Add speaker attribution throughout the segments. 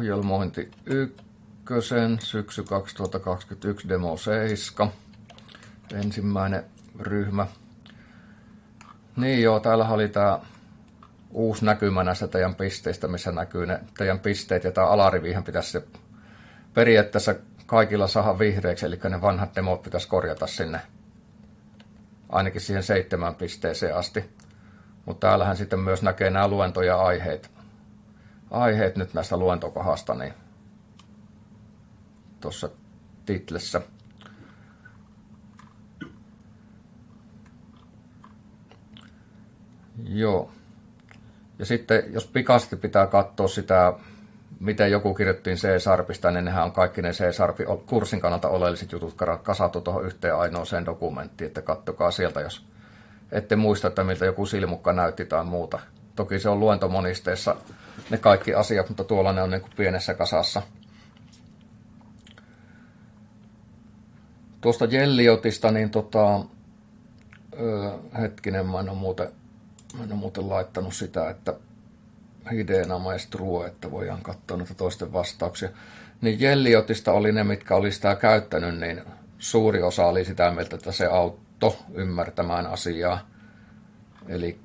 Speaker 1: ohjelmointi 1, syksy 2021, demo 7, ensimmäinen ryhmä. Niin joo, täällä oli tää uusi näkymä näistä teidän pisteistä, missä näkyy ne teidän pisteet, ja tää alarivihän pitäisi se periaatteessa kaikilla saada vihreäksi, eli ne vanhat demot pitäisi korjata sinne, ainakin siihen 7 pisteeseen asti. Mutta täällähän sitten myös näkee nämä luento- ja aiheet nyt näistä luentokohdasta, niin tuossa titlessä. Joo. Ja sitten jos pikaisesti pitää katsoa sitä, miten joku kirjoittiin C-Sharpista, niin nehän on kaikki ne C-Sharpin kurssin kannalta oleelliset jutut kasattu tuohon yhteen ainoaseen dokumenttiin, että katsokaa sieltä, jos ette muista, että miltä joku silmukka näytti tai muuta. Toki se on luentomonisteessa ne kaikki asiat, mutta tuolla ne on niin kuin pienessä kasassa. Tuosta Jelliotista, niin hetkinen, mä en ole muuten laittanut sitä, että Hidena Maestruo, että voidaan katsoa noita toisten vastauksia. Niin Jelliotista oli ne, mitkä oli sitä käyttänyt, niin suuri osa oli sitä mieltä, että se auttoi ymmärtämään asiaa. Eli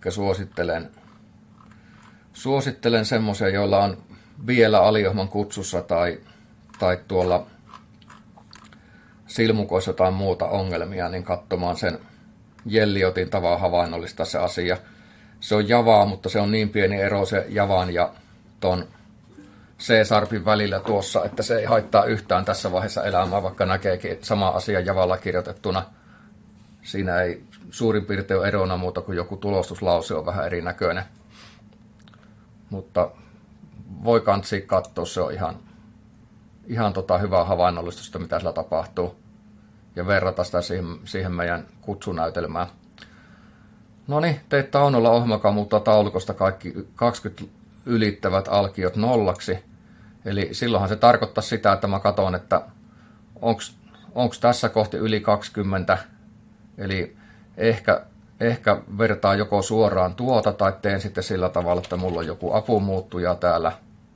Speaker 1: suosittelen semmoisia, joilla on vielä aliohjelman kutsussa tai tuolla silmukoissa tai muuta ongelmia, niin katsomaan sen Jelliotin tavan havainnollistaa se asia. Se on Javaa, mutta se on niin pieni ero se Javan ja ton C-Sharpin välillä tuossa, että se ei haittaa yhtään tässä vaiheessa elämää, vaikka näkeekin sama asia Javalla kirjoitettuna. Siinä ei suurin piirtein ole erona muuta kuin joku tulostuslause on vähän erinäköinen. Mutta voi kansi katsoa, se on ihan hyvää havainnollistusta, mitä sillä tapahtuu. Ja verrata sitä siihen meidän kutsunäytelmään. No niin, teit Taunolla ohjelma muuttaa taulukosta kaikki 20 ylittävät alkiot nollaksi. Eli silloinhan se tarkoittaa sitä, että mä katson, että onko tässä kohti yli 20. Eli ehkä vertaa joko suoraan tuota tai teen sitten sillä tavalla, että mulla on joku apumuuttuja täällä.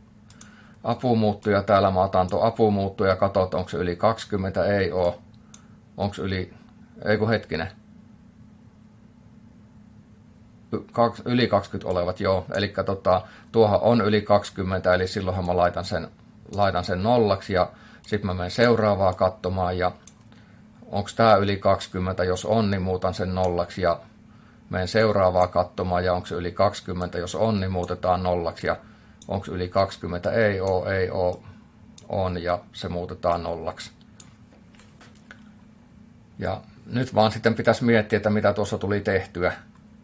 Speaker 1: Mä otan tuon apumuuttuja ja katson, onko se yli 20. Ei oo. Onko hetkinen. Yli 20 olevat, joo. Eli tuohan on yli 20, eli silloinhan mä laitan sen nollaksi ja sitten mä menen seuraavaa katsomaan ja onko tämä yli 20, jos on, niin muutan sen nollaksi ja menen seuraavaa katsomaan ja onko se yli 20, jos on, niin muutetaan nollaksi ja onko yli 20, ei oo, on ja se muutetaan nollaksi. Ja nyt vaan sitten pitäisi miettiä, että mitä tuossa tuli tehtyä.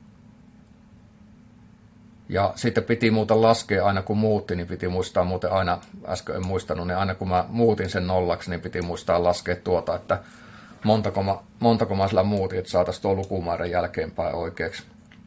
Speaker 1: Ja sitten piti muuten laskea aina kun muutti, niin piti muistaa muuten aina, äsken en muistanut, niin aina kun mä muutin sen nollaksi, niin piti muistaa laskea tuota, että montako mä sillä muutin, että saataisiin tuo lukumäärän jälkeenpäin oikeaksi.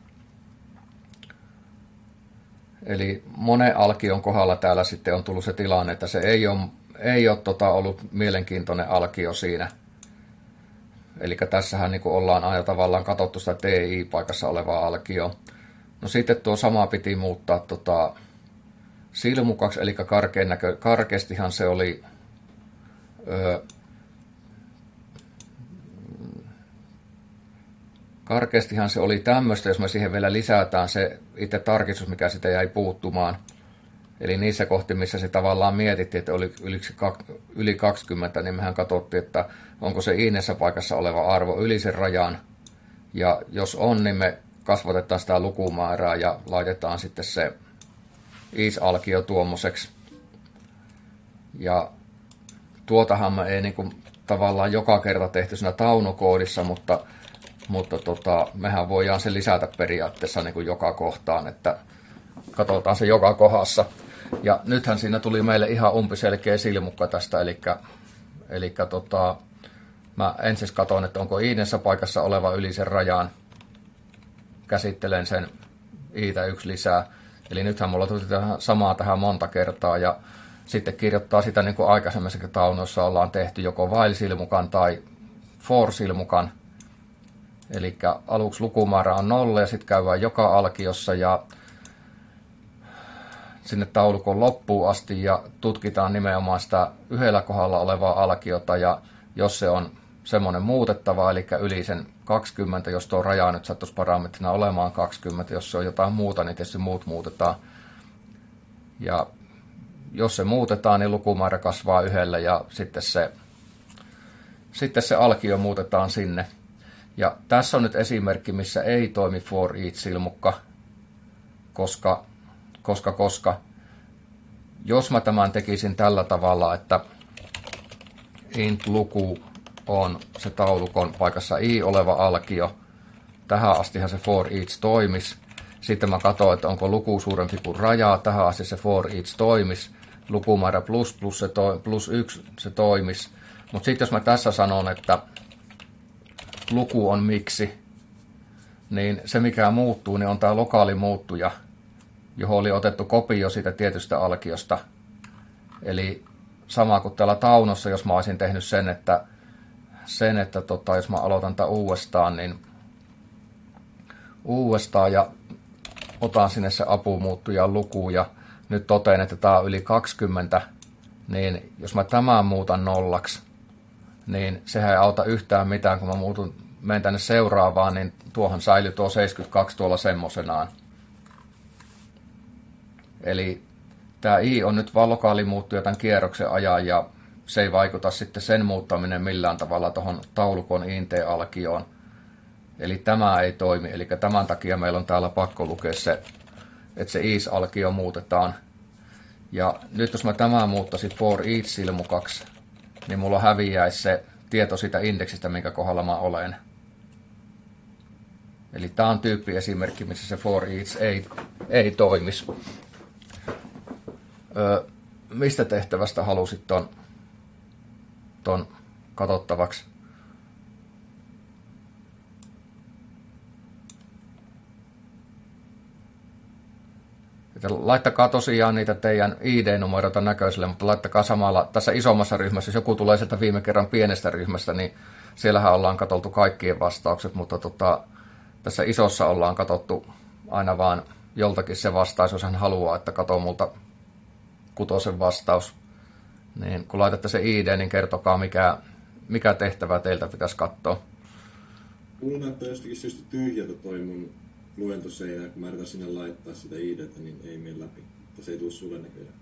Speaker 1: Eli monen alkion kohdalla täällä sitten on tullut se tilanne, että se ei ole ollut mielenkiintoinen alkio siinä. Eli tässähän niin ollaan aina tavallaan katsottu sitä TI-paikassa olevaa alkioa. No sitten tuo sama piti muuttaa silmukaksi, eli karkeastihan se oli tämmöistä, jos me siihen vielä lisätään se itse tarkistus, mikä sitä jäi puuttumaan. Eli niissä kohti, missä se tavallaan mietittiin, että oli yli 20, niin mehän katsottiin, että onko se iinessä paikassa oleva arvo yli sen rajan. Ja jos on, niin me kasvatetaan sitä lukumäärää ja laitetaan sitten se is-alkio tuommoiseksi. Ja tuotahan me ei niinku tavallaan joka kerta tehty siinä taunokoodissa, mutta mehän voidaan se lisätä periaatteessa niinku joka kohtaan, että katsotaan se joka kohdassa. Ja nythän siinä tuli meille ihan umpiselkeä silmukka tästä, eli mä ensin katson, että onko iinessä paikassa oleva yli sen rajan. Käsittelen sen iitä 1 lisää. Eli nythän mulla tuli samaa tähän monta kertaa ja sitten kirjoittaa sitä niin kuin aikaisemmissa taunoissa ollaan tehty joko while-silmukan tai for-silmukan. Eli aluksi lukumäärä on 0 ja sitten käydään joka alkiossa ja sinne taulukon loppuun asti ja tutkitaan nimenomaan sitä yhdellä kohdalla olevaa alkiota, ja jos se on semmoinen muutettava, eli yli sen 20, jos tuo raja nyt sattuisi parametrina olemaan 20, jos se on jotain muuta, niin tietysti muut muutetaan. Ja jos se muutetaan, niin lukumäärä kasvaa yhdellä ja sitten se alkio muutetaan sinne. Ja tässä on nyt esimerkki, missä ei toimi for each-silmukka, koska jos mä tämän tekisin tällä tavalla, että int-luku on se taulukon paikassa i oleva alkio, tähän astihan se for each toimisi. Sitten mä katson, että onko luku suurempi kuin rajaa, tähän asti se for each toimisi. Lukumäärä plus 1 se toimisi. Mutta sitten jos mä tässä sanon, että luku on miksi, niin se mikä muuttuu, niin on tämä lokaali muuttuja, johon oli otettu kopio siitä tietystä alkiosta. Eli sama kuin täällä taunossa, jos mä olisin tehnyt sen, että jos mä aloitan tämän uudestaan ja otan sinne se apumuuttujan luku ja nyt totean, että tämä on yli 20, niin jos mä tämän muutan nollaksi, niin sehän ei auta yhtään mitään, kun mä menen tänne seuraavaan, niin tuohon säilyy tuo 72 tuolla semmosenaan. Eli tämä i on nyt vaan lokaali muuttuja tämän kierroksen ajan, ja se ei vaikuta sitten sen muuttaminen millään tavalla tuohon taulukon int-alkioon. Eli tämä ei toimi, eli tämän takia meillä on täällä pakko lukea se, että se is-alkio muutetaan. Ja nyt jos mä tämän muuttaisin for each-silmukaksi, niin mulla häviäisi se tieto siitä indeksistä, minkä kohdalla mä olen. Eli tämä on tyyppiesimerkki, missä se for each ei toimisi. Mistä tehtävästä halusit ton katsottavaksi? Laittakaa tosiaan niitä teidän ID-numeroita näköiselle, mutta laittakaa samalla tässä isommassa ryhmässä. Jos joku tulee sieltä viime kerran pienestä ryhmästä, niin siellähän ollaan katsottu kaikkien vastaukset, mutta tässä isossa ollaan katsottu aina vaan joltakin se vastaus, jos hän haluaa, että katso multa kutosen vastaus. Niin kun laitatte se ID, niin kertokaa mikä tehtävä teiltä pitäisi katsoa.
Speaker 2: Mulla näyttää jostakin syystä tyhjältä toi mun luentoseinä, kun mä yritän sinne laittaa sitä ID:tä, niin ei mene läpi. Se ei tule sulle näköjään.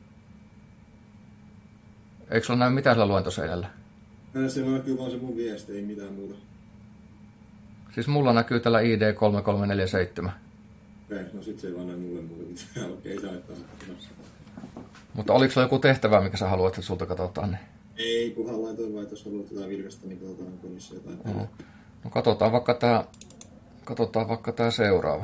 Speaker 1: Eikö sulla näy mitään sillä luentoseinällä?
Speaker 2: Siellä näkyy vaan se mun viesti, ei mitään muuta.
Speaker 1: Siis mulla näkyy tällä ID 3347.
Speaker 2: Okei, no sit se ei vaan näy mulle muuta. Okei, sä laittaa.
Speaker 1: Mutta oliko sulla joku tehtävä, mikä sä haluat, että sulta katsotaan? Niin?
Speaker 2: Ei, kunhan laitoin vaan, että jos haluat jotain virkasta, niin katsotaan, onko niissä jotain.
Speaker 1: No katsotaan vaikka tää seuraava.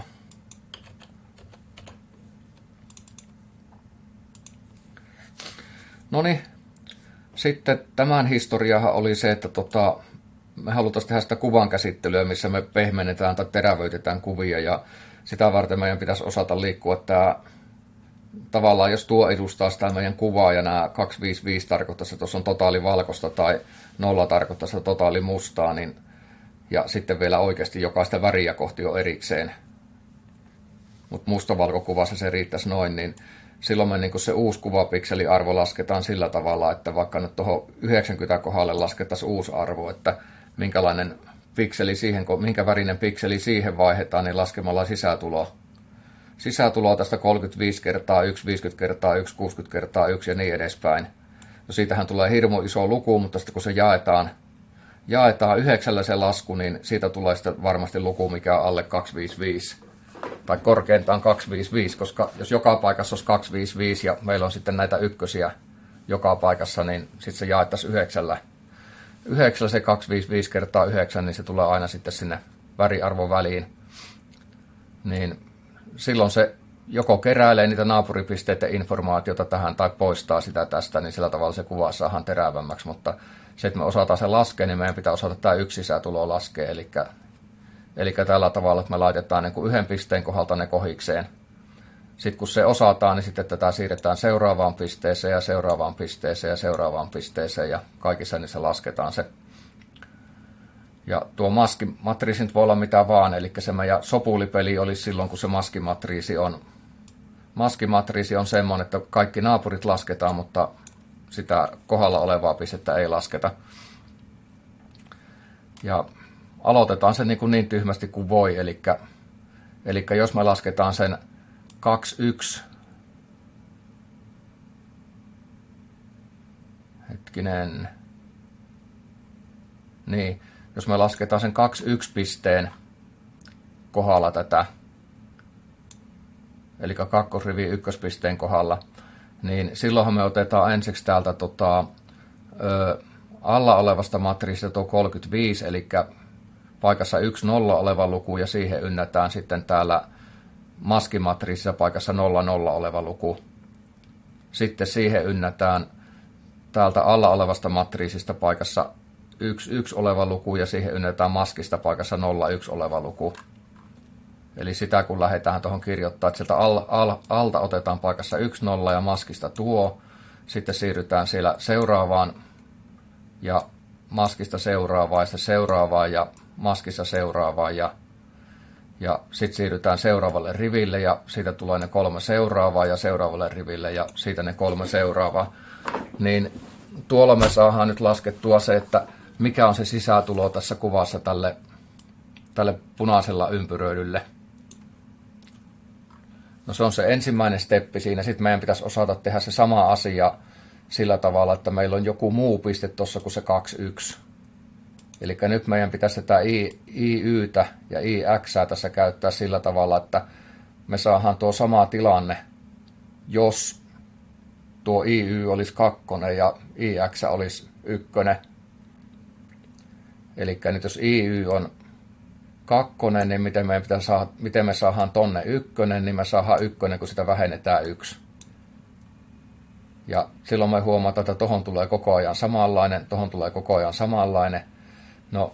Speaker 1: Noniin, sitten tämän historiahan oli se, että me halutaan tehdä sitä kuvan käsittelyä, missä me pehmennetään tai terävöitetään kuvia, ja sitä varten meidän pitäisi osata liikkua tämä, tavallaan jos tuo edustaa sitä meidän kuvaa, ja nämä 255 tarkoittaa, että tuossa on totaali valkoista, tai 0 tarkoittaa sitä totaali mustaa, niin ja sitten vielä oikeasti jokaista väriä kohti on erikseen. Mutta mustavalkokuvassa se riittäisi noin, niin silloin me niin se uusi kuvapikseliarvo lasketaan sillä tavalla, että vaikka nyt tuohon 90 kohdalle laskettaisiin uusi arvo, että minkälainen pikseli siihen, minkä värinen pikseli siihen vaihdetaan, niin laskemalla sisätuloa. Sisätuloa tästä 35 kertaa 1, 50 kertaa 1, 60 kertaa 1 ja niin edespäin. No siitähän tulee hirmu iso luku, mutta sitten kun se jaetaan 9 se lasku, niin siitä tulee sitten varmasti luku, mikä on alle 255. Tai korkeintaan 255, koska jos joka paikassa olisi 255 ja meillä on sitten näitä ykkösiä joka paikassa, niin sitten se jaettaisiin 9 se 255 kertaa 9, niin se tulee aina sitten sinne väriarvon väliin. Niin silloin se joko keräilee niitä naapuripisteiden informaatiota tähän tai poistaa sitä tästä, niin sillä tavalla se kuva saadaan terävämmäksi, mutta se, että me osataan se laskea, niin meidän pitää osata tämä yksi sisätulo laskea, eli tällä tavalla, että me laitetaan niin kuin yhden pisteen kohdalta ne kohikseen. Sitten kun se osataan, niin sitten tätä siirretään seuraavaan pisteeseen ja seuraavaan pisteeseen ja seuraavaan pisteeseen, ja kaikissa niissä lasketaan se. Ja tuo maskimatriisi nyt voi olla mitä vaan, eli se meidän sopulipeli olisi silloin, kun se maskimatriisi maskimatriisi on semmoinen, että kaikki naapurit lasketaan, mutta sitä kohdalla olevaa pistettä ei lasketa. Ja aloitetaan se niin tyhmästi kuin voi, eli jos me lasketaan sen 2-1, niin, jos me lasketaan sen 2-1 pisteen kohdalla tätä, eli kakkosrivi ykköspisteen kohdalla, niin silloinhan me otetaan ensiksi täältä alla olevasta matriisista tuo 35, eli paikassa 1,0 oleva luku, ja siihen ynnätään sitten täällä maskimatriisissa paikassa 0,0 oleva luku. Sitten siihen ynnätään täältä alla olevasta matriisista paikassa 1,1 oleva luku, ja siihen ynnätään maskista paikassa 0,1 oleva luku. Eli sitä kun lähdetään tuohon kirjoittaa, että sieltä alta otetaan paikassa 1,0 ja maskista tuo, sitten siirrytään siellä seuraavaan ja maskista seuraavaan ja sitten seuraavaan ja maskissa seuraavaan ja sitten siirrytään seuraavalle riville ja siitä tulee ne 3 seuraavaa ja seuraavalle riville ja siitä ne 3 seuraavaa. Niin tuolla me saadaan nyt laskettua se, että mikä on se sisätulo tässä kuvassa tälle punaisella ympyröidylle. No se on se ensimmäinen steppi siinä. Sitten meidän pitäisi osata tehdä se sama asia sillä tavalla, että meillä on joku muu piste tuossa kuin se 2,1. Eli nyt meidän pitäisi tätä IYtä ja IXää tässä käyttää sillä tavalla, että me saadaan tuo sama tilanne, jos tuo IY olisi 2 ja IX olisi 1. Eli nyt jos IY on 2, niin miten me saadaan tonne 1, niin me saadaan 1, kun sitä vähennetään 1. Ja silloin me huomataan, että tohon tulee koko ajan samanlainen, tohon tulee koko ajan samanlainen. No,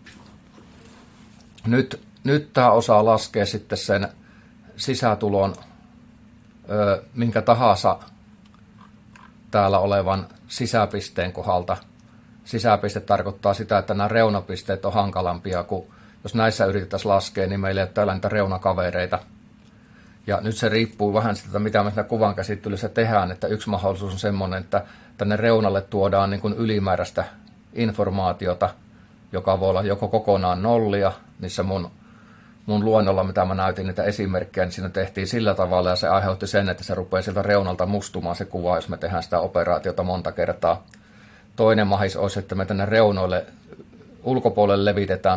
Speaker 1: nyt tämä osaa laskea sitten sen sisätulon minkä tahansa täällä olevan sisäpisteen kohdalta. Sisäpiste tarkoittaa sitä, että nämä reunapisteet on hankalampia, kun jos näissä yritettäisiin laskea, niin meillä ei ole täällä niitä reunakavereita. Ja nyt se riippuu vähän siitä, mitä me siinä kuvan käsittelyssä tehdään, että yksi mahdollisuus on semmoinen, että tänne reunalle tuodaan niin kuin ylimääräistä informaatiota, joka voi olla joko kokonaan nollia, niissä mun luennolla, mitä mä näytin niitä esimerkkejä, niin siinä tehtiin sillä tavalla, ja se aiheutti sen, että se rupeaa sieltä reunalta mustumaan se kuva, jos me tehdään sitä operaatiota monta kertaa. Toinen mahis olisi, että me tänne reunoille ulkopuolelle levitetään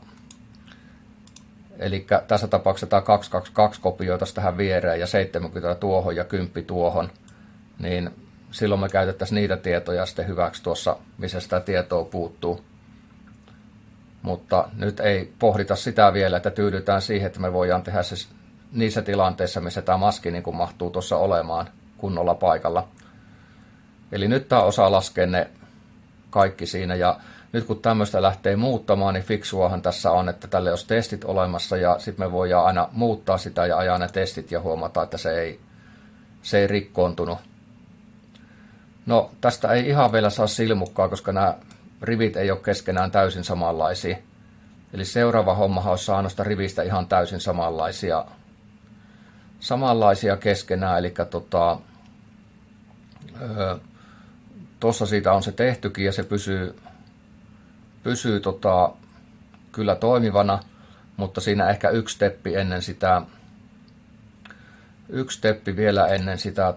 Speaker 1: eli tässä tapauksessa tämä 222 kopioitaisiin tähän viereen ja 70 tuohon ja 10 tuohon, niin silloin me käytettäisiin niitä tietoja sitten hyväksi tuossa, missä sitä tietoa puuttuu. Mutta nyt ei pohdita sitä vielä, että tyydytään siihen, että me voidaan tehdä se niissä tilanteissa, missä tämä maski niin kuin mahtuu tuossa olemaan kunnolla paikalla. Eli nyt tämä osaa laskea ne kaikki siinä, ja nyt kun tämmöistä lähtee muuttamaan, niin fiksuahan tässä on, että tälle olisi testit olemassa, ja sitten me voidaan aina muuttaa sitä ja ajaa ne testit ja huomata, että se ei rikkoontunut. No, tästä ei ihan vielä saa silmukkaa, koska nämä rivit ei ole keskenään täysin samanlaisia. Eli seuraava hommahan olisi saanut sitä rivistä ihan täysin samanlaisia keskenään, eli tuossa siitä on se tehtykin ja se pysyy kyllä toimivana, mutta siinä ehkä yksi steppi vielä ennen sitä,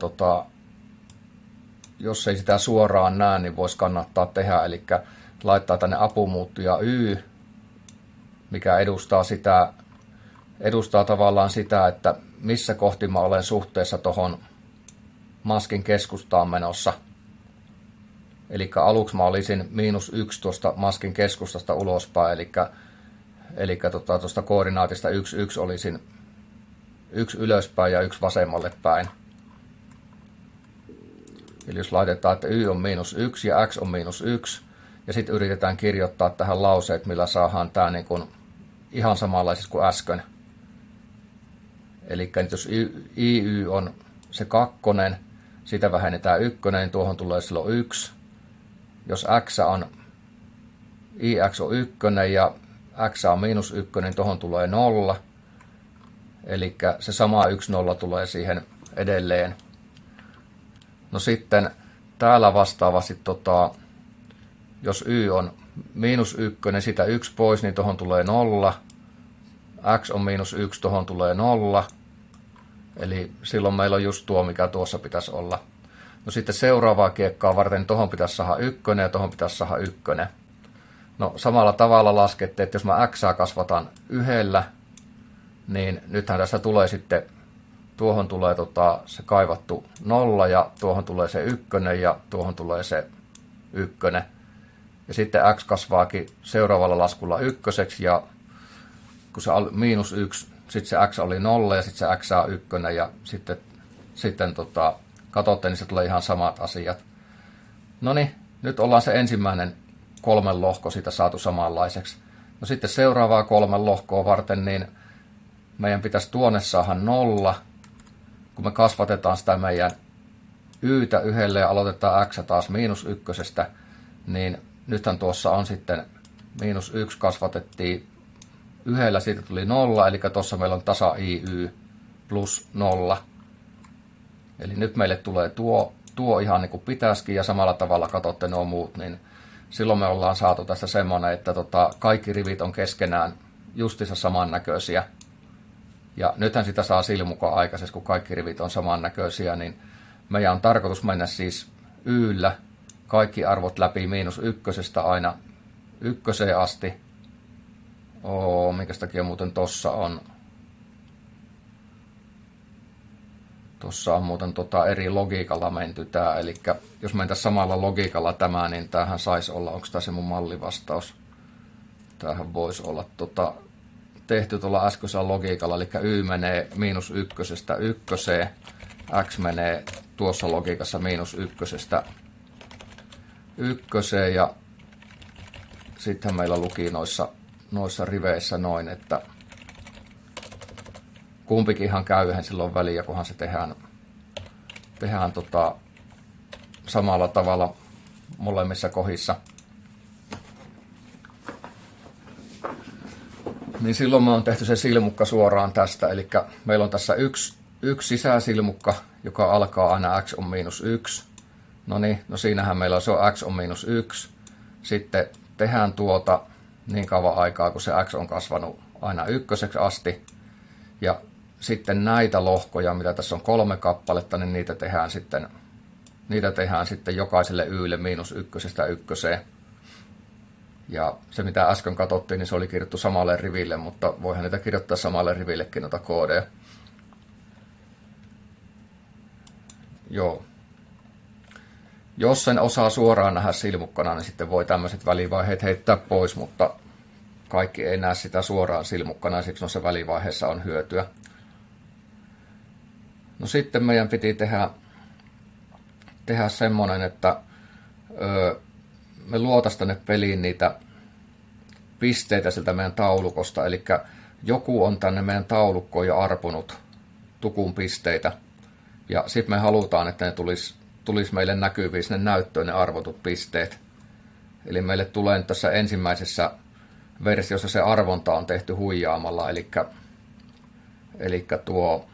Speaker 1: jos ei sitä suoraan näe, niin voisi kannattaa tehdä, eli laittaa tänne apumuuttuja Y, mikä edustaa tavallaan sitä, että missä kohti mä olen suhteessa tuohon maskin keskustaan menossa. Eli aluksi mä olisin -1 tuosta maskin keskustasta ulospäin, eli tuosta koordinaatista 1,1 olisin 1 ylöspäin ja 1 vasemmalle päin. Eli jos laitetaan, että Y on -1 ja X on -1, ja sitten yritetään kirjoittaa tähän lauseet, millä saadaan tämä niin kuin ihan samanlaisiksi kuin äsken. Eli jos IY on se 2, siitä vähennetään 1, niin tuohon tulee silloin 1. Jos IX on 1 ja X on -1, niin tuohon tulee 0. Eli se sama 1,0 tulee siihen edelleen. No sitten täällä vastaavasti, jos y on -1, sitä 1 pois, niin tuohon tulee 0. X on -1, tuohon tulee 0. Eli silloin meillä on just tuo, mikä tuossa pitäisi olla. No sitten seuraavaa kiekkaa varten tuohon pitäisi saada 1 ja tuohon pitäisi saada 1. No samalla tavalla laskette, että jos mä x kasvatan 1, niin nythän tässä tulee sitten, tuohon tulee se kaivattu 0 ja tuohon tulee se 1 ja tuohon tulee se 1. Ja sitten x kasvaakin seuraavalla laskulla 1 ja kun se oli -1, sitten se x oli 0 ja sitten se x on 1 ja sitten katsotte, niin se tulee ihan samat asiat. No niin, nyt ollaan se ensimmäinen 3 lohko siitä saatu samanlaiseksi. No sitten seuraavaa 3 lohkoa varten, niin meidän pitäisi tuonne saada 0, kun me kasvatetaan sitä meidän ytä 1 ja aloitetaan x taas -1, niin nythän tuossa on sitten -1 kasvatettiin 1, siitä tuli 0, eli tuossa meillä on tasa iy plus 0. Eli nyt meille tulee tuo ihan niin kuin pitäisikin ja samalla tavalla katsotte nuo muut, niin silloin me ollaan saatu tästä semmoinen, että kaikki rivit on keskenään justiinsa samannäköisiä. Ja nythän sitä saa silmukaan aikaisesti, kun kaikki rivit on samannäköisiä, niin meidän on tarkoitus mennä siis yllä kaikki arvot läpi -1 aina 1 asti. Minkä takia muuten tossa on muuten eri logiikalla menty tää, eli jos mentäisiin samalla logiikalla tämä, niin tämähän saisi olla, onko tämä se mun mallivastaus? Tämähän voisi olla tehty tuolla äskeisellä logiikalla, eli y menee -1 1, x menee tuossa logiikassa -1 1, ja sitten meillä luki noissa riveissä noin, että kumpikin ihan käy, eihän silloin väliä, kunhan se tehdään samalla tavalla molemmissa kohdissa. Niin silloin me on tehty se silmukka suoraan tästä, eli meillä on tässä yksi sisäsilmukka, joka alkaa aina x on -1. No niin, no siinähän meillä on, se on x on -1. Sitten tehdään niin kauan aikaa, kun se x on kasvanut aina 1 asti. Ja sitten näitä lohkoja, mitä tässä on 3 kappaletta, niin niitä tehdään sitten jokaiselle ylle -1 1. Ja se, mitä äsken katsottiin, niin se oli kirjoittu samalle riville, mutta voihan niitä kirjoittaa samalle rivillekin noita koodeja. Joo. Jos sen osaa suoraan nähdä silmukkana, niin sitten voi tämmöiset välivaiheet heittää pois, mutta kaikki ei näe sitä suoraan silmukkana, ja siksi noissa välivaiheissa on hyötyä. No sitten meidän piti tehdä semmoinen, että me luotaisiin tänne peliin niitä pisteitä siltä meidän taulukosta, eli joku on tänne meidän taulukkoon jo arpunut tukun pisteitä, ja sitten me halutaan, että ne tulisi meille näkyviin sinne näyttöön ne arvotut pisteet. Eli meille tulee nyt tässä ensimmäisessä versiossa se arvonta on tehty huijaamalla, eli tuo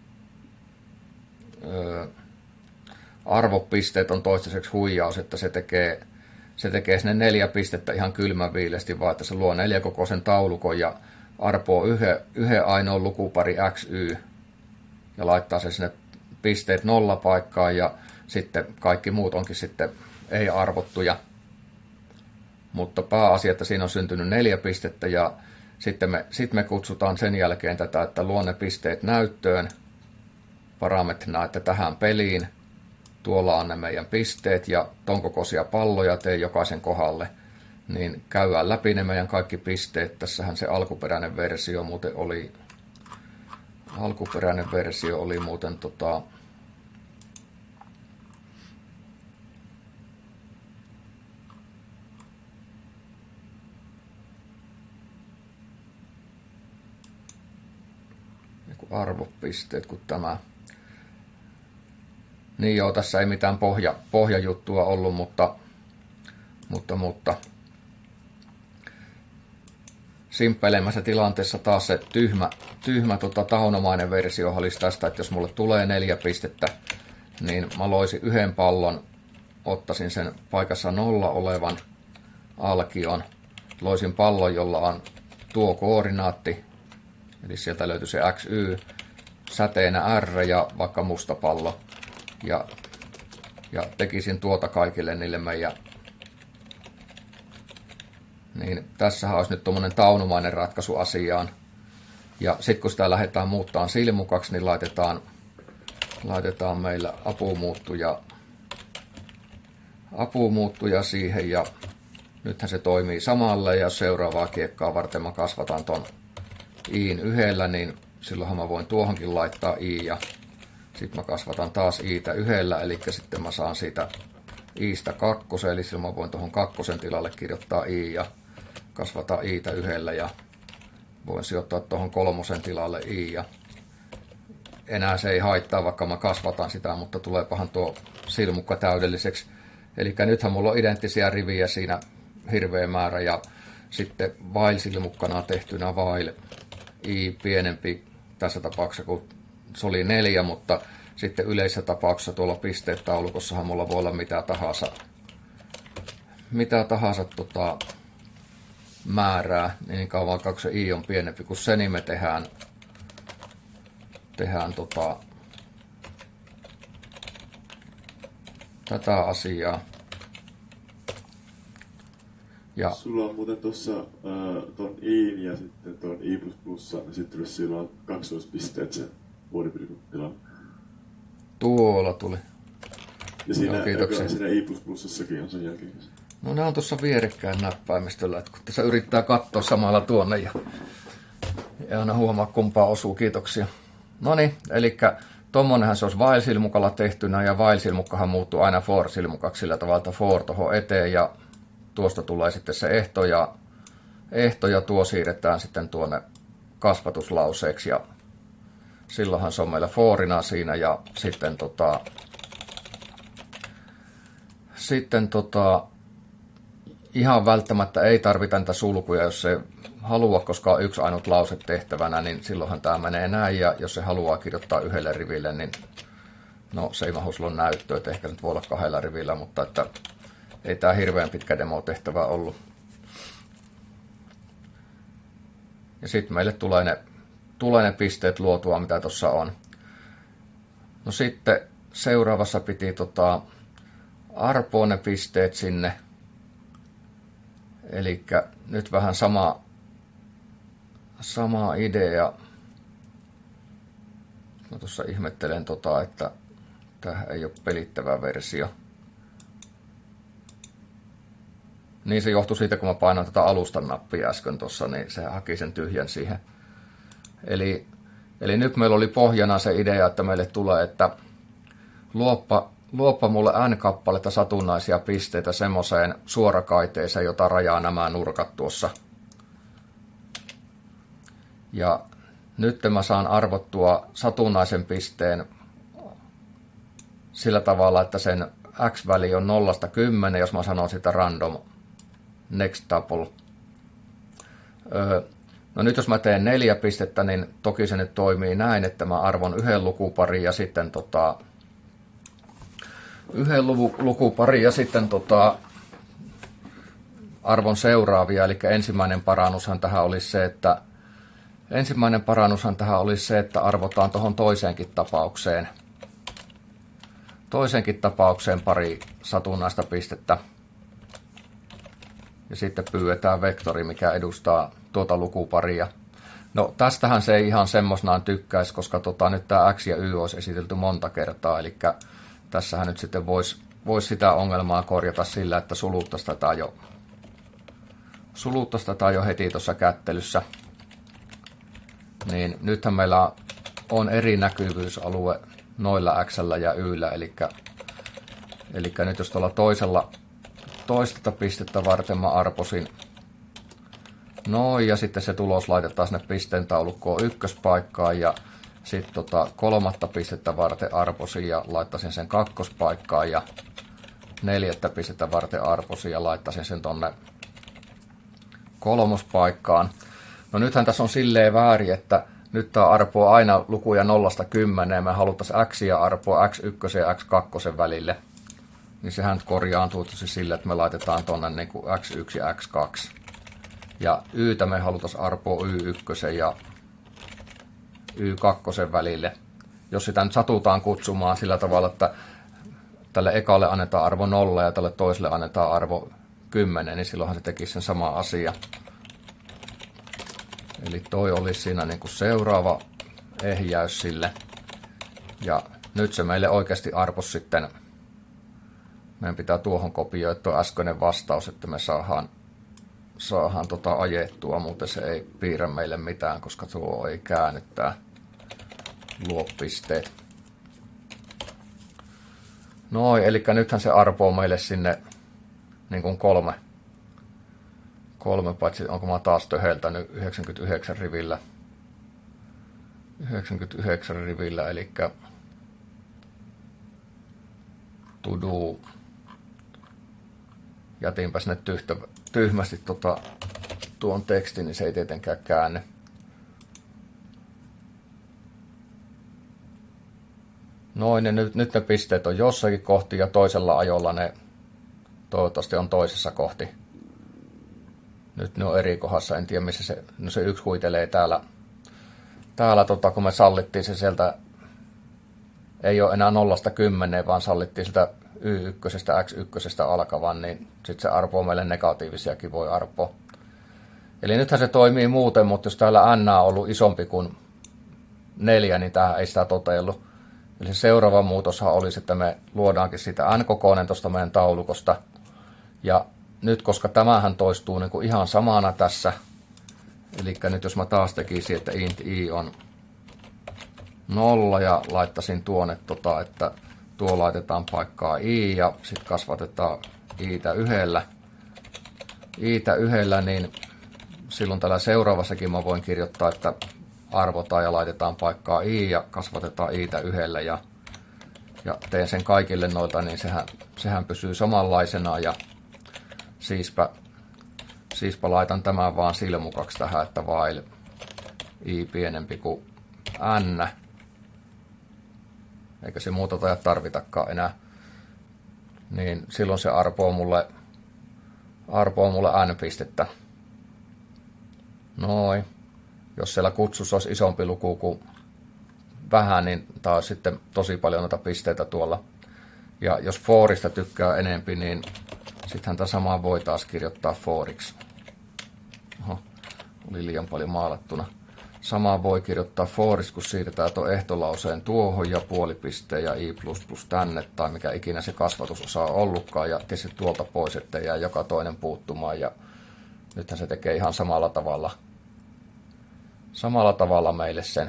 Speaker 1: arvopisteet on toistaiseksi huijaus, että se tekee sinne 4 pistettä ihan kylmäviilesti, vaan että se luo 4-kokoisen taulukon ja arpoo yhden ainoan lukupari XY ja laittaa se sinne pisteet 0 paikkaan ja sitten kaikki muut onkin sitten ei-arvottuja. Mutta pääasia, että siinä on syntynyt 4 pistettä ja sitten me kutsutaan sen jälkeen tätä, että luo ne pisteet näyttöön parametrina, että tähän peliin. Tuolla on ne meidän pisteet ja ton kokoisia palloja tee jokaisen kohdalle. Niin käydään läpi ne meidän kaikki pisteet. Tässähän se alkuperäinen versio muuten oli arvopisteet kuin tämä. Niin joo, tässä ei mitään pohjajuttua ollut, mutta simppeleimmässä tilanteessa taas se tyhmä tahonomainen versio olisi tästä, että jos mulle tulee 4 pistettä, niin mä loisin yhden pallon, ottaisin sen paikassa 0 olevan alkion, loisin pallon, jolla on tuo koordinaatti, eli sieltä löytyy se XY, säteenä R ja vaikka musta pallo, ja tekisin tuota kaikille niille meidän. Niin tässähän olisi nyt tuommoinen taunomainen ratkaisu asiaan. Ja sitten kun sitä lähdetään muuttaa silmukaksi, niin laitetaan meillä apumuuttuja siihen. Ja nythän se toimii samalle, ja seuraavaa kiekkaa varten mä kasvatan ton iin yhdellä, niin silloinhan mä voin tuohonkin laittaa i, ja sitten mä kasvatan taas iitä yhdellä, eli sitten mä saan siitä iistä 2, eli silloin mä voin tuohon 2 tilalle kirjoittaa i, ja kasvata iitä yhdellä, ja voin sijoittaa tuohon 3 tilalle i, ja enää se ei haittaa, vaikka mä kasvatan sitä, mutta tuleepahan tuo silmukka täydelliseksi. Eli nythän mulla on identtisiä riviä siinä hirveä määrä, ja sitten while-silmukkana tehtynä while i pienempi tässä tapauksessa, kun se oli 4, mutta sitten yleisessä tapauksessa tuolla pisteet-taulukossahan mulla voi olla mitä tahansa määrää, niin kauan kun se i on pienempi kuin se, niin me tehdään tätä asiaa.
Speaker 2: Ja sulla on muuten tuossa ton iin ja sitten ton i++, niin sitten sillä on 12 pisteet se vuodipirkutila.
Speaker 1: Tuolla tuli.
Speaker 2: Ja siinä i++ssakin on sen jälkeen.
Speaker 1: No ne on tuossa vierekkäin näppäimistöllä, että kun tässä yrittää katsoa samalla tuonne ja aina huomaa kumpaa osuu, kiitoksia. No niin, eli tommonenhan se olisi while-silmukalla tehtynä, ja while-silmukkahan muuttuu aina for-silmukaksi sillä tavalla, että for tuohon eteen, ja tuosta tulee sitten se ehto, ja tuo siirretään sitten tuonne kasvatuslauseeksi, ja silloinhan se on meillä forina siinä, ja sitten ihan välttämättä ei tarvita niitä sulkuja, jos se haluaa, koska on yksi ainut lause tehtävänä, niin silloinhan tämä menee näin, ja jos se haluaa kirjoittaa yhdelle riville, niin no se ei mahu silloin näyttöä, että ehkä nyt voi olla 2 rivillä, mutta että ei tämä hirveän pitkä demo-tehtävä ollut. Ja sitten meille tulee ne pisteet luotua, mitä tuossa on. No sitten seuraavassa piti arpoa ne pisteet sinne. Eli nyt vähän sama idea. Mä tuossa ihmettelen että tämä ei ole pelittävä versio. Niin se johtui siitä, kun mä painoin tätä alustan nappia äsken tuossa, niin se haki sen tyhjän siihen. Eli nyt meillä oli pohjana se idea, että meille tulee, että luoppa mulle n-kappaletta satunnaisia pisteitä semmoiseen suorakaiteeseen, jota rajaa nämä nurkat tuossa. Ja nyt mä saan arvottua satunnaisen pisteen sillä tavalla, että sen x-väli on 0–10, jos mä sanon sitä random next tuple. No nyt jos mä teen 4 pistettä, niin toki se nyt toimii näin, että mä arvon yhden lukuparin ja sitten arvon seuraavia. Eli ensimmäinen parannushan tähän olisi se, että arvotaan tuohon toiseenkin tapaukseen pari satunnaista pistettä. Ja sitten pyydetään vektori, mikä edustaa tuota lukuparia. No tästähän se ei ihan semmoisnaan tykkäisi, koska nyt tämä x ja y olisi esitelty monta kertaa. Eli tässähän nyt sitten voisi sitä ongelmaa korjata sillä, että suluttaisi tätä jo heti tuossa kättelyssä. Niin nythän meillä on eri näkyvyysalue noilla x ja yllä. Eli nyt jos tuolla toista pistettä varten mä arposin noin, ja sitten se tulos laitetaan sinne pisteen taulukkoon ykköspaikkaan, ja sitten 3. pistettä varten arposin ja laittaisin sen kakkospaikkaan, ja 4. pistettä varten arposin ja laittaisin sen tonne 3. paikkaan. No nythän tässä on silleen väärin, että nyt tämä arpoo aina lukuja 0–10, me haluttaisiin x-ia arpoa x1 ja x2 välille. Niin sehän korjaantuu tosi sille, että me laitetaan tuonne niin kuin x1 ja x2. Ja ytä me haluttaisiin arpoa y1 ja y2 välille. Jos sitä nyt satutaan kutsumaan sillä tavalla, että tälle ekalle annetaan arvo 0 ja tälle toiselle annetaan arvo 10, niin silloinhan se tekisi sen sama asia. Eli toi olisi siinä niin kuin seuraava ehjäys sille. Ja nyt se meille oikeasti arpos sitten. Meidän pitää tuohon kopioida tuo äskeinen vastaus, että me saadaan ajettua, muuten se ei piirrä meille mitään, koska tuo ei käännyttää luopisteet. Noin, eli nythän se arpoo meille sinne niin kuin kolme, paitsi onko mä taas töheltänyt 99 rivillä. 99 rivillä, eli to do. Jätinpä sinne tyhmästi tuon tekstin, niin se ei tietenkään käänny. Noin, ja nyt ne pisteet on jossakin kohti ja toisella ajolla ne toivottavasti on toisessa kohti. Nyt ne on eri kohdassa, en tiedä missä se yksi huitelee täällä kun me sallittiin se sieltä, ei ole enää 0–10, vaan sallittiin sieltä y1, x1 alkavan, niin sitten se arpoo meille negatiivisiakin voi arpoa. Eli nythän se toimii muuten, mutta jos täällä n on ollut isompi kuin 4, niin tämähän ei sitä totellut. Eli se seuraava muutoshan olisi, että me luodaankin sitä n-kokoinen tuosta meidän taulukosta. Ja nyt, koska tämähän toistuu niin kuin ihan samana tässä, eli nyt jos mä taas tekisin, että int i on 0 ja laittaisin tuonne, että tuo laitetaan paikkaa i ja sitten kasvatetaan i'tä yhdellä, niin silloin tällä seuraavassakin mä voin kirjoittaa, että arvotaan ja laitetaan paikkaa i ja kasvatetaan i'tä yhdellä ja teen sen kaikille noilta, niin sehän pysyy samanlaisena ja siispä laitan tämän vaan silmukaksi tähän, että while i pienempi kuin n. Eikä se muuta taida tarvitakaan enää. Niin silloin se arpoo mulle n-pistettä. Noin. Jos siellä kutsussa olisi isompi luku kuin vähän, niin tää on sitten tosi paljon noita pisteitä tuolla. Ja jos forista tykkää enempi, niin sittenhän tämä samaa voi taas kirjoittaa foriksi. Oho, oli liian paljon maalattuna. Samaa voi kirjoittaa foriksi, kun siirretään tuon ehtolauseen tuohon ja puolipisteen ja i++ tänne, tai mikä ikinä se kasvatusosa on ollutkaan, ja tietysti tuolta pois, ettei jää joka toinen puuttumaan, ja nythän se tekee ihan samalla tavalla meille sen.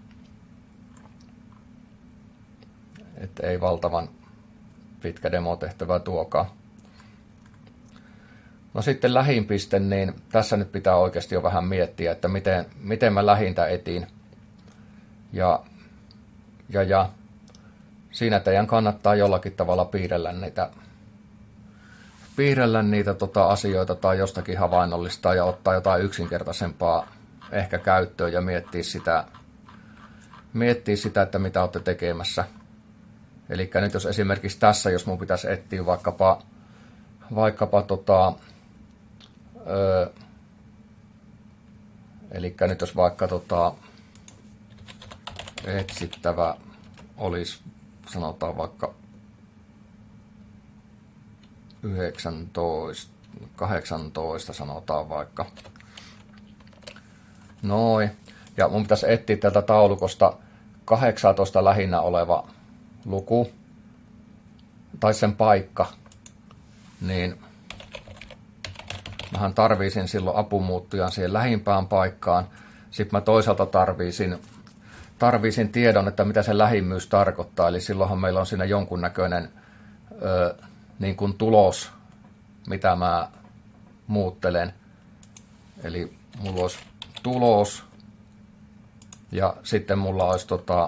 Speaker 1: Että ei valtavan pitkä demotehtävä tuokaan. No sitten lähinpiste, niin tässä nyt pitää oikeasti jo vähän miettiä, että miten mä lähintä etin. Ja siinä teidän kannattaa jollakin tavalla piirrellä niitä asioita tai jostakin havainnollistaa ja ottaa jotain yksinkertaisempaa ehkä käyttöön ja miettiä sitä, että mitä olette tekemässä. Eli nyt jos esimerkiksi tässä, jos mun pitäisi etsiä vaikkapa eli nyt jos vaikka etsittävä olisi, sanotaan vaikka 19, 18 sanotaan vaikka. Noin. Ja mun pitäisi etsiä tältä taulukosta 18 lähinnä oleva luku tai sen paikka, niin mähän tarvisin silloin apumuuttujan siihen lähimpään paikkaan. Sitten mä toisaalta tarvisin tiedon, että mitä se lähimyys tarkoittaa. Eli silloinhan meillä on siinä jonkunnäköinen niin kuin tulos, mitä mä muuttelen. Eli mulla olisi tulos ja sitten mulla olisi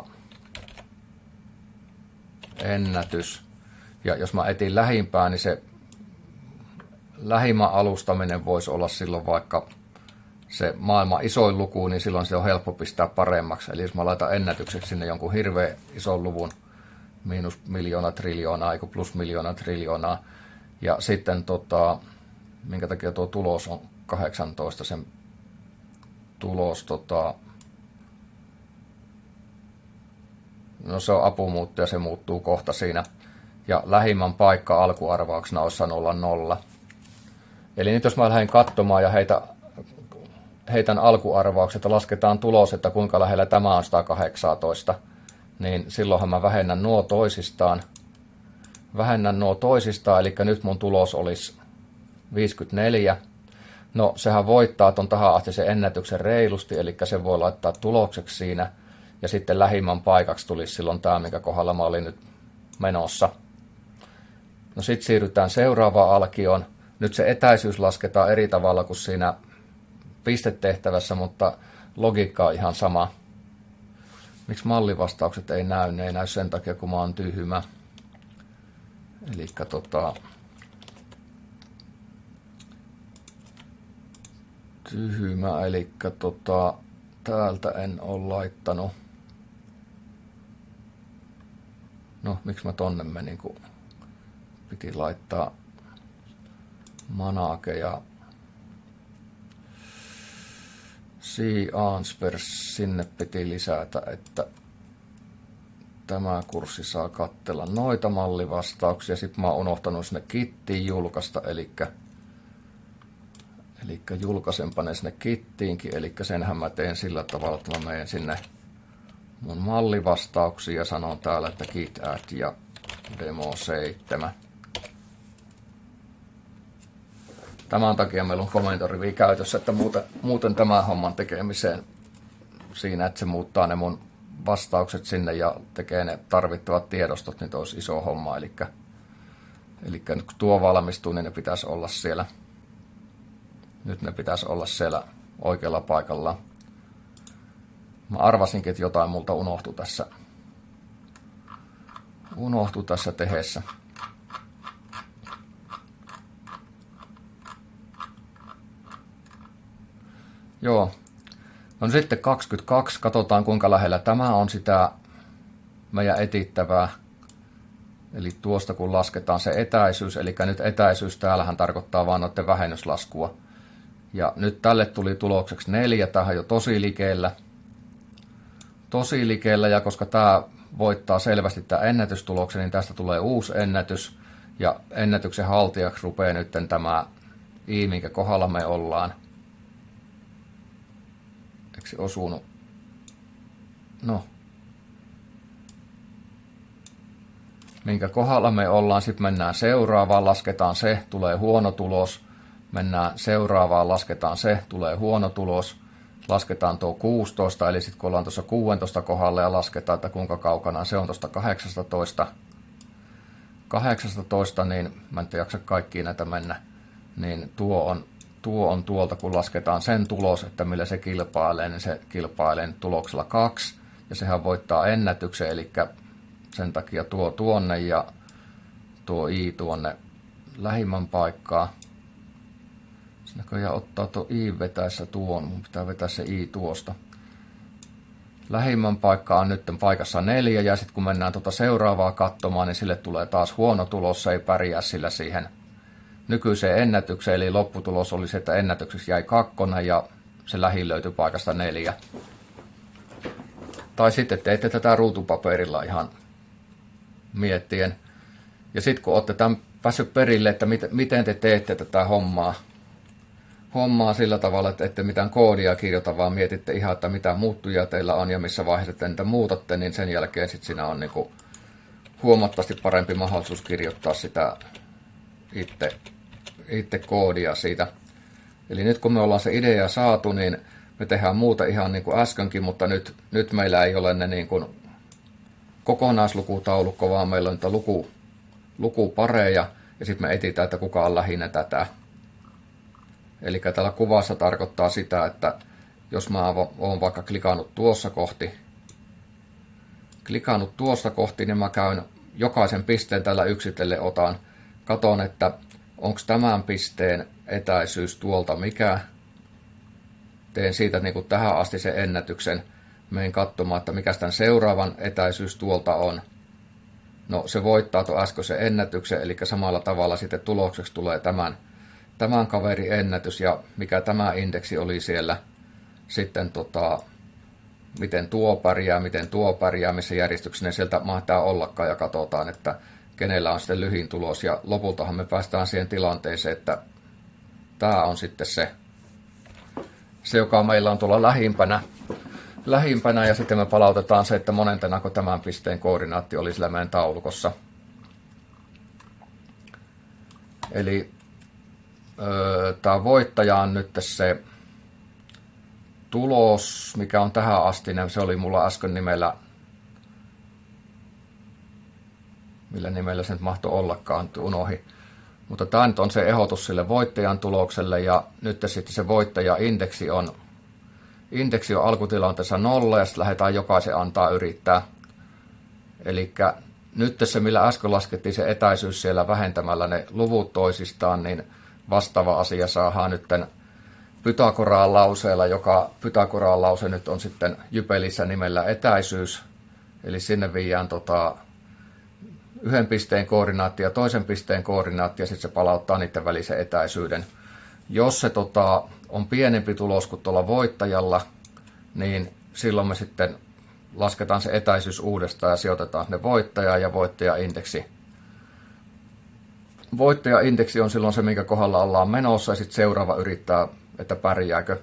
Speaker 1: ennätys. Ja jos mä etin lähimpään, niin se lähimmän alustaminen voisi olla silloin vaikka se maailman isoin luku, niin silloin se on helppo pistää paremmaksi. Eli jos mä laitan ennätykseksi sinne jonkun hirveän ison luvun, miinus miljoona triljoonaa, eikä plus miljoona triljoonaa, ja sitten minkä takia tuo tulos on 18, sen tulos, no se on apumuutto ja se muuttuu kohta siinä. Ja lähimmän paikka alkuarvauksena olisi sanoa 0. Eli nyt jos mä lähden katsomaan ja heitän alkuarvaukset ja lasketaan tulos, että kuinka lähellä tämä on 118, niin silloinhan mä vähennän nuo toisistaan, eli nyt mun tulos olisi 54. No sehän voittaa ton tähän asti sen ennätyksen reilusti, eli se voi laittaa tulokseksi siinä, ja sitten lähimmän paikaksi tulisi silloin tämä, minkä kohdalla mä olin nyt menossa. No sitten siirrytään seuraavaan alkioon. Nyt se etäisyys lasketaan eri tavalla kuin siinä pistetehtävässä, mutta logiikka on ihan sama. Miksi mallivastaukset ei näy? Ne ei näy sen takia, kun mä oon tyhmä. Elikkä tyhmä, elikkä täältä en ole laittanut. No, miksi mä tonne menin, kun piti laittaa manake ja C-Answers sinne piti lisätä, että tämä kurssi saa katsella noita mallivastauksia. Sitten mä oon unohtanut sinne kittiin julkaista, eli julkaisenpa ne sinne kittiinkin, eli senhän mä teen sillä tavalla, että mä menen sinne mun mallivastauksia ja sanon täällä, että git add ja demo 7. Tämän takia meillä on komentorivi käytössä, että muuten tämän homman tekemiseen siinä, että se muuttaa ne mun vastaukset sinne ja tekee ne tarvittavat tiedostot, niin olisi iso homma. Eli nyt kun tuo valmistuu, niin ne pitäisi olla siellä. Nyt ne pitäisi olla siellä oikealla paikalla. Mä arvasinkin, että jotain multa unohtui tässä tehessä. Joo. No sitten 22. Katsotaan kuinka lähellä tämä on sitä meidän etittävää. Eli tuosta kun lasketaan se etäisyys, eli nyt etäisyys täällähän tarkoittaa vaan noiden vähennyslaskua. Ja nyt tälle tuli tulokseksi 4, tämähän jo tosi likeellä, ja koska tämä voittaa selvästi tämä ennätystuloksen, niin tästä tulee uusi ennätys, ja ennätyksen haltijaksi rupeaa nyt tämä i, minkä kohdalla me ollaan. Eikö se osunut? No. Minkä kohdalla me ollaan, sitten mennään seuraavaan, lasketaan se, tulee huono tulos. Mennään seuraavaan, lasketaan se, tulee huono tulos. Lasketaan tuo 16, eli sitten kun ollaan tuossa 16 kohdalla ja lasketaan, että kuinka kaukana se on tuosta 18, niin mä en jaksa kaikkiin näitä mennä, niin tuo on tuolta, kun lasketaan sen tulos, että millä se kilpailee, niin se kilpailee tuloksella 2, ja sehän voittaa ennätyksen, eli sen takia tuo tuonne ja tuo i tuonne lähimmän paikkaa. Se näköjään ottaa tuo i vetäessä tuon, mun pitää vetää se i tuosta. Lähimmän paikka on nyt paikassa 4, ja sitten kun mennään tuota seuraavaa katsomaan, niin sille tulee taas huono tulos, se ei pärjää sillä siihen nykyiseen ennätykseen, eli lopputulos oli se, että ennätyksessä jäi 2, ja se lähin löytyi paikasta 4. Tai sitten teette tätä ruutupaperilla ihan miettien. Ja sitten kun olette tämän päässyt perille, että miten te teette tätä hommaa sillä tavalla, että ette mitään koodia kirjoita, vaan mietitte ihan, että mitä muuttuja teillä on ja missä vaiheessa te niitä muutatte, niin sen jälkeen sitten siinä on niinku huomattavasti parempi mahdollisuus kirjoittaa sitä itse koodia siitä. Eli nyt kun me ollaan se idea saatu, niin me tehdään muuta ihan niin kuin äskenkin, mutta nyt meillä ei ole ne niin kuin kokonaislukutaulukko, vaan meillä on niitä lukupareja, ja sitten me etsitään, että kuka on lähinnä tätä. Eli tällä kuvassa tarkoittaa sitä, että jos mä oon vaikka klikannut tuossa kohti, niin mä käyn jokaisen pisteen tällä yksitellen otan. Katon, että onko tämän pisteen etäisyys tuolta mikä. teen siitä niin kuin tähän asti sen ennätyksen, menen katsomaan, että mikä tämän seuraavan etäisyys tuolta on. No se voittaa tuon äskeisen ennätyksen, eli samalla tavalla sitten tulokseksi tulee tämän kaverin ennätys ja mikä tämä indeksi oli siellä. Sitten miten tuo pärjää, missä järjestyksessä ne sieltä mahtaa ollakaan ja katsotaan, että kenellä on sitten lyhin tulos. Ja lopultahan me päästään siihen tilanteeseen, että tämä on sitten se joka meillä on tuolla lähimpänä ja sitten me palautetaan se, että monentenako tämän pisteen koordinaatti oli sillä meidän taulukossa. Eli tämä voittaja on nyt se tulos, mikä on tähän asti, se oli mulla äsken nimellä, millä nimellä se nyt mahtoi ollakaan, unohi. Mutta tämä nyt on se ehdotus sille voittajan tulokselle ja nyt sitten se voittaja-indeksi on alkutilanteessa 0 ja sitten lähdetään jokaisen antaa yrittää. Eli nyt se, millä äsken laskettiin se etäisyys siellä vähentämällä ne luvut toisistaan, niin vastaava asia saadaan nyt Pythagoran lauseella, joka Pythagoran lause nyt on sitten Jypelissä nimellä etäisyys. Eli sinne viedään yhden pisteen koordinaatti ja toisen pisteen koordinaatti ja sitten se palauttaa niiden välisen etäisyyden. Jos se on pienempi tulos kuin tuolla voittajalla, niin silloin me sitten lasketaan se etäisyys uudestaan ja sijoitetaan ne voittaja ja voittajaindeksi. Voittajaindeksi on silloin se, minkä kohdalla ollaan menossa ja sitten seuraava yrittää, että pärjääkö.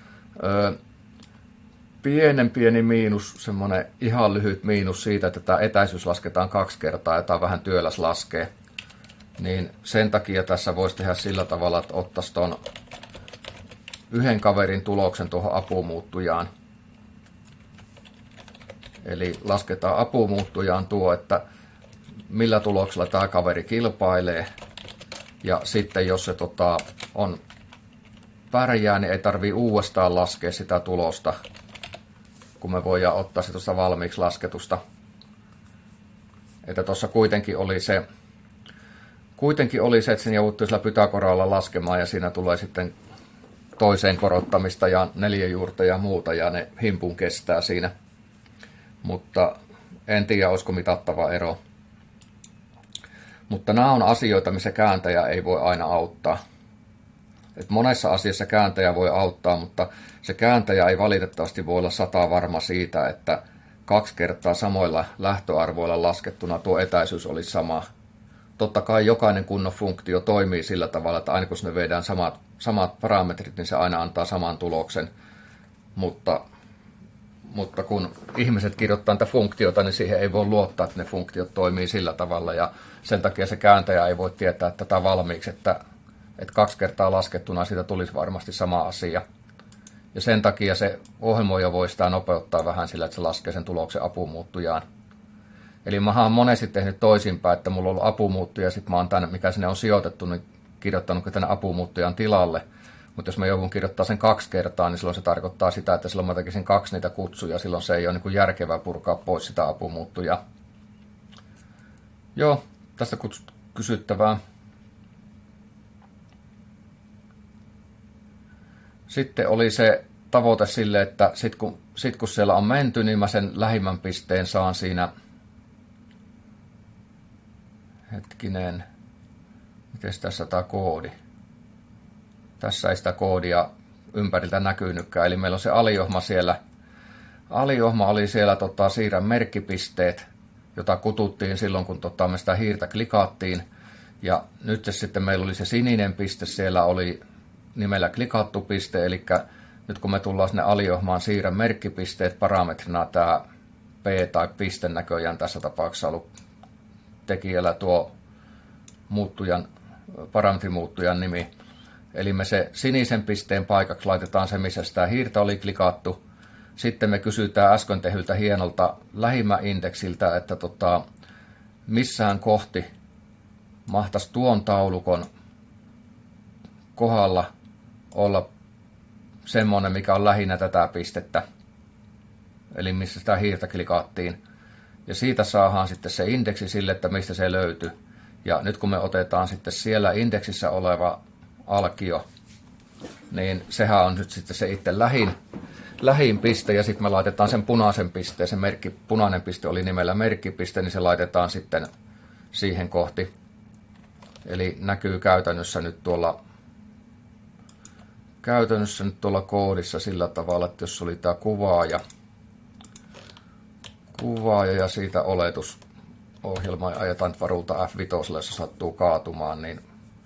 Speaker 1: Pieni miinus, semmoinen ihan lyhyt miinus siitä, että tämä etäisyys lasketaan 2 kertaa ja tämä on vähän työläs laskee. Niin sen takia tässä voisi tehdä sillä tavalla, että ottaisi tuon yhden kaverin tuloksen tuohon apumuuttujaan. Eli lasketaan apumuuttujaan tuo, että millä tuloksella tämä kaveri kilpailee. Ja sitten jos se on pärjää, niin ei tarvitse uudestaan laskea sitä tulosta, kun me voidaan ottaa se tuosta valmiiksi lasketusta. Että tuossa kuitenkin oli se, että sen joutui sillä Pythagoralla laskemaan ja siinä tulee sitten toiseen korottamista ja 4 juurta ja muuta ja ne himpun kestää siinä. Mutta en tiedä, olisiko mitattava ero. Mutta nämä on asioita, missä kääntäjä ei voi aina auttaa. Et monessa asiassa kääntäjä voi auttaa, mutta se kääntäjä ei valitettavasti voi olla 100% varma siitä, että 2 kertaa samoilla lähtöarvoilla laskettuna tuo etäisyys olisi sama. Totta kai jokainen kunnon funktio toimii sillä tavalla, että aina kun me vedään samat parametrit, niin se aina antaa saman tuloksen. Mutta kun ihmiset kirjoittaa niitä funktioita, niin siihen ei voi luottaa, että ne funktiot toimii sillä tavalla. Ja sen takia se kääntäjä ei voi tietää tätä valmiiksi, että 2 kertaa laskettuna siitä tulisi varmasti sama asia. Ja sen takia se ohjelmoija voi sitä nopeuttaa vähän sillä, että se laskee sen tuloksen apumuuttujaan. Eli mä oon monesti tehnyt toisinpäin, että mulla on ollut apumuuttuja ja sitten mä oon tämän, mikä sinne on sijoitettu, niin kirjoittanut tänne apumuuttujan tilalle. Mutta jos mä joudun kirjoittaa sen 2 kertaa, niin silloin se tarkoittaa sitä, että silloin mä tekisin 2 niitä kutsuja. Silloin se ei ole niin järkevää purkaa pois sitä apumuuttujaa. Joo, tästä kysyttävää. Sitten oli se tavoite sille, että sit kun siellä on menty, niin mä sen lähimmän pisteen saan siinä. Hetkinen, miten tässä tämä koodi? Tässä ei sitä koodia ympäriltä näkynytkään, eli meillä on se aliohma siellä. Aliohma oli siellä siirrän merkkipisteet, jota kututtiin silloin, kun me sitä hiirtä klikattiin. Ja nyt sitten meillä oli se sininen piste, siellä oli nimellä klikattu piste, eli nyt kun me tullaan sinne aliohmaan siirrän merkkipisteet parametrina, tämä P tai piste näköjään tässä tapauksessa ollut tekijällä tuo parametrimuuttujan nimi. Eli me se sinisen pisteen paikaksi laitetaan se, missä sitä hiirtä oli klikattu. Sitten me kysytään äsken tehyltä hienolta lähimäindeksiltä, että missään kohti mahtaisi tuon taulukon kohdalla olla semmoinen, mikä on lähinnä tätä pistettä. Eli missä sitä hiirtä klikattiin. Ja siitä saadaan sitten se indeksi sille, että mistä se löytyy. Ja nyt kun me otetaan sitten siellä indeksissä oleva alkio niin sehän on nyt sitten se itse lähin piste, ja sitten me laitetaan sen punaisen pisteen, se punainen piste oli nimellä merkkipiste, niin se laitetaan sitten siihen kohti. Eli näkyy käytännössä nyt tuolla koodissa sillä tavalla, että jos oli tämä kuvaaja ja siitä oletusohjelma ja ajetaan nyt varulta F5, jos se sattuu kaatumaan, niin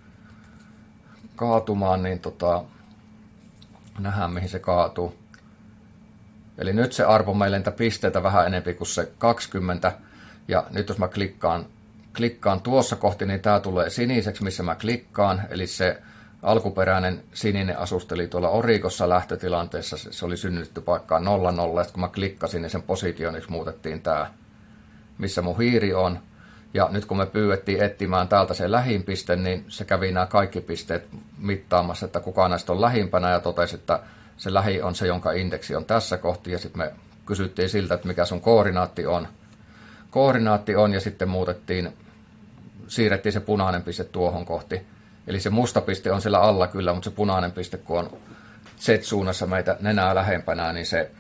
Speaker 1: nähdään mihin se kaatuu. Eli nyt se arvo meillä lentä pisteitä vähän enemmän kuin se 20, ja nyt jos mä klikkaan tuossa kohti, niin tämä tulee siniseksi, missä mä klikkaan, eli se alkuperäinen sininen asusteli tuolla Origossa lähtötilanteessa, se oli synnytty paikkaan 00, ja kun mä klikkasin, niin sen positioniksi muutettiin tämä, missä mun hiiri on, ja nyt kun me pyydettiin etsimään täältä se lähimpiste, niin se kävi nämä kaikki pisteet mittaamassa, että kuka näistä on lähimpänä, ja totesi, että se lähi on se, jonka indeksi on tässä kohti, ja sitten me kysyttiin siltä, että mikä sun koordinaatti on, ja sitten siirrettiin se punainen piste tuohon kohti. Eli se musta piste on siellä alla kyllä, mutta se punainen piste, kun on Z-suunnassa meitä nenää lähempänä, niin se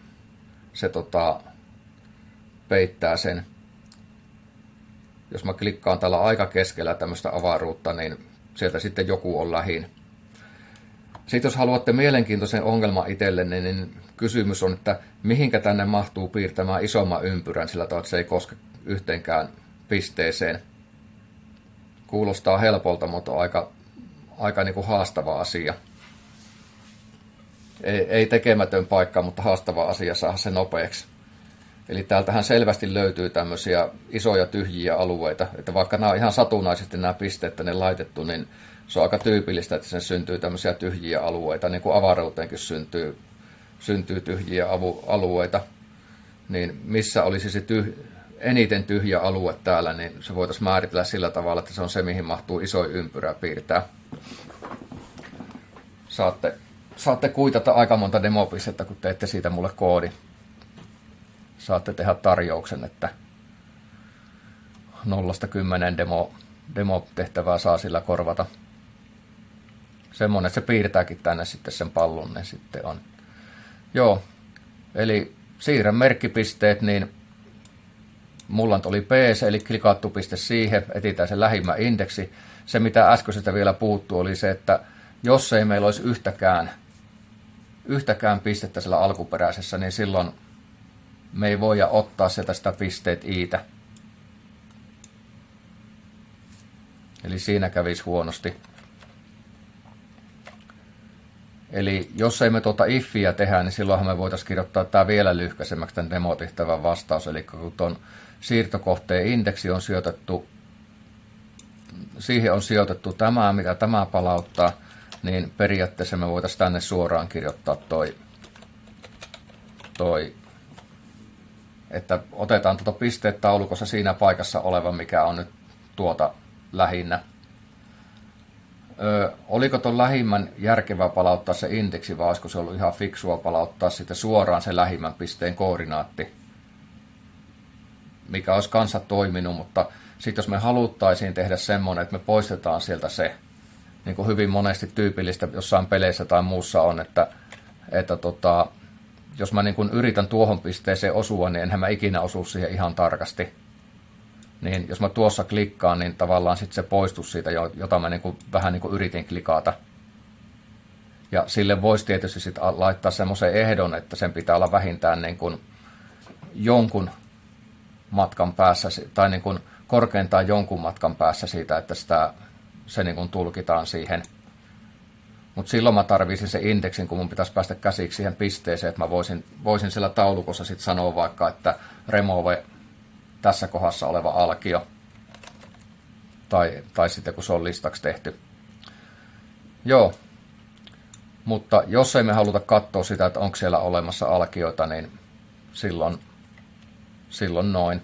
Speaker 1: peittää sen. Jos mä klikkaan tällä aika keskellä tämmöistä avaruutta, niin sieltä sitten joku on lähin. Sitten jos haluatte mielenkiintoisen ongelman itsellenne, niin kysymys on, että mihinkä tänne mahtuu piirtämään isomman ympyrän sillä tavalla, että se ei koske yhteenkään pisteeseen. Kuulostaa helpolta, mutta on aika niin kuin haastava asia. Ei tekemätön paikka, mutta haastava asia saada se nopeaksi. Eli täältähän selvästi löytyy tämmöisiä isoja tyhjiä alueita, että vaikka nämä on ihan satunnaisesti nämä pisteet tänne laitettu, niin se on aika tyypillistä, että sen syntyy tämmöisiä tyhjiä alueita, niin kuin avaruuteenkin syntyy tyhjiä alueita. Niin missä olisi se eniten tyhjä alue täällä, niin se voitaisiin määritellä sillä tavalla, että se on se, mihin mahtuu iso ympyrä piirtää. Saatte kuitata aika monta demopistettä, kun teette siitä mulle koodi. Saatte tehdä tarjouksen, että 0-10 demo-tehtävää saa sillä korvata. Semmoinen, että se piirtääkin tänne sitten sen pallon, niin sitten on. Joo, eli siirrän merkkipisteet, niin mulla oli PC, eli klikattu piste siihen, etsitään se lähimmä indeksi. Se, mitä äskeisestä vielä puuttuu, oli se, että jos ei meillä olisi yhtäkään pistettä siellä alkuperäisessä, niin silloin me ei voida ottaa sieltä sitä pisteet iitä. Eli siinä kävisi huonosti. Eli jos ei me iffiä tehdä, niin silloinhan me voitaisiin kirjoittaa tämä vielä lyhkäisemmäksi tämän demotehtävän vastaus. Eli kun tuon siirtokohteen indeksi on sijoitettu, siihen on sijoitettu tämä, mitä tämä palauttaa, niin periaatteessa me voitaisiin tänne suoraan kirjoittaa toi että otetaan pisteet taulukossa siinä paikassa oleva, mikä on nyt tuota lähinnä. Oliko tuon lähimmän järkevää palauttaa se indeksi, vai olisiko se ollut ihan fiksua palauttaa sitten suoraan se lähimmän pisteen koordinaatti, mikä olisi kanssa toiminut, mutta sitten jos me haluttaisiin tehdä semmoinen, että me poistetaan sieltä se, niin kuin hyvin monesti tyypillistä jossain peleissä tai muussa on, että jos mä niin kun yritän tuohon pisteeseen osua, niin enhän mä ikinä osu siihen ihan tarkasti. Niin jos mä tuossa klikkaan, niin tavallaan sitten se poistus siitä, jota mä niin kun, vähän niin kuin yritin klikata. Ja sille voisi tietysti sit laittaa semmoisen ehdon, että sen pitää olla vähintään niin kun jonkun matkan päässä, tai niin kun korkeintaan jonkun matkan päässä siitä, että se niin kun tulkitaan siihen. Mutta silloin mä tarvitsin se indeksin, kun mun pitäisi päästä käsiksi siihen pisteeseen, että mä voisin siellä taulukossa sitten sanoa vaikka, että remove tässä kohdassa oleva alkio. Tai sitten kun se on listaksi tehty. Joo, mutta jos ei me haluta katsoa sitä, että onko siellä olemassa alkioita, niin silloin noin.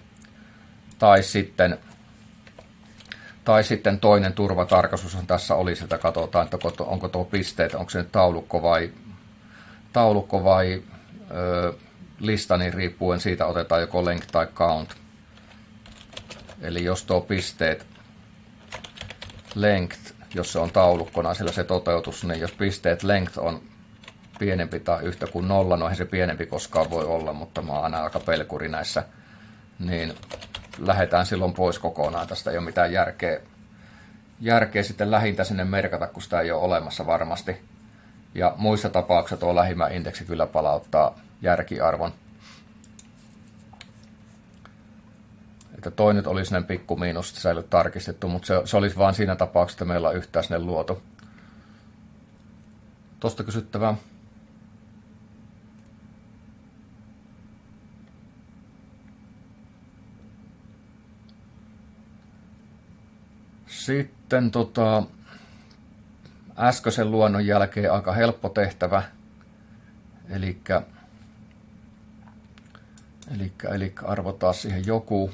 Speaker 1: Tai sitten toinen turvatarkastus on tässä olisi, että katsotaan, että onko tuo pisteet, onko se nyt taulukko vai lista, niin riippuen siitä otetaan joko length tai count. Eli jos tuo pisteet length, jos se on taulukkona, sillä se toteutus, niin jos pisteet length on pienempi tai yhtä kuin 0, no eihän se pienempi koskaan voi olla, mutta mä oon aina aika pelkuri näissä, niin lähdetään silloin pois kokonaan. Tästä ei ole mitään järkeä sitten lähintä sinne merkata, kun sitä ei ole olemassa varmasti. Ja muissa tapauksissa tuo lähimmäindeksi kyllä palauttaa järkiarvon. Että toi nyt olisi sellainen pikku miinus, että se ei ole tarkistettu, mutta se olisi vain siinä tapauksessa, että meillä on yhtään sinne luotu. Tuosta kysyttävää. Sitten äskeisen luonnon jälkeen aika helppo tehtävä. Elikkä arvotaan siihen joku.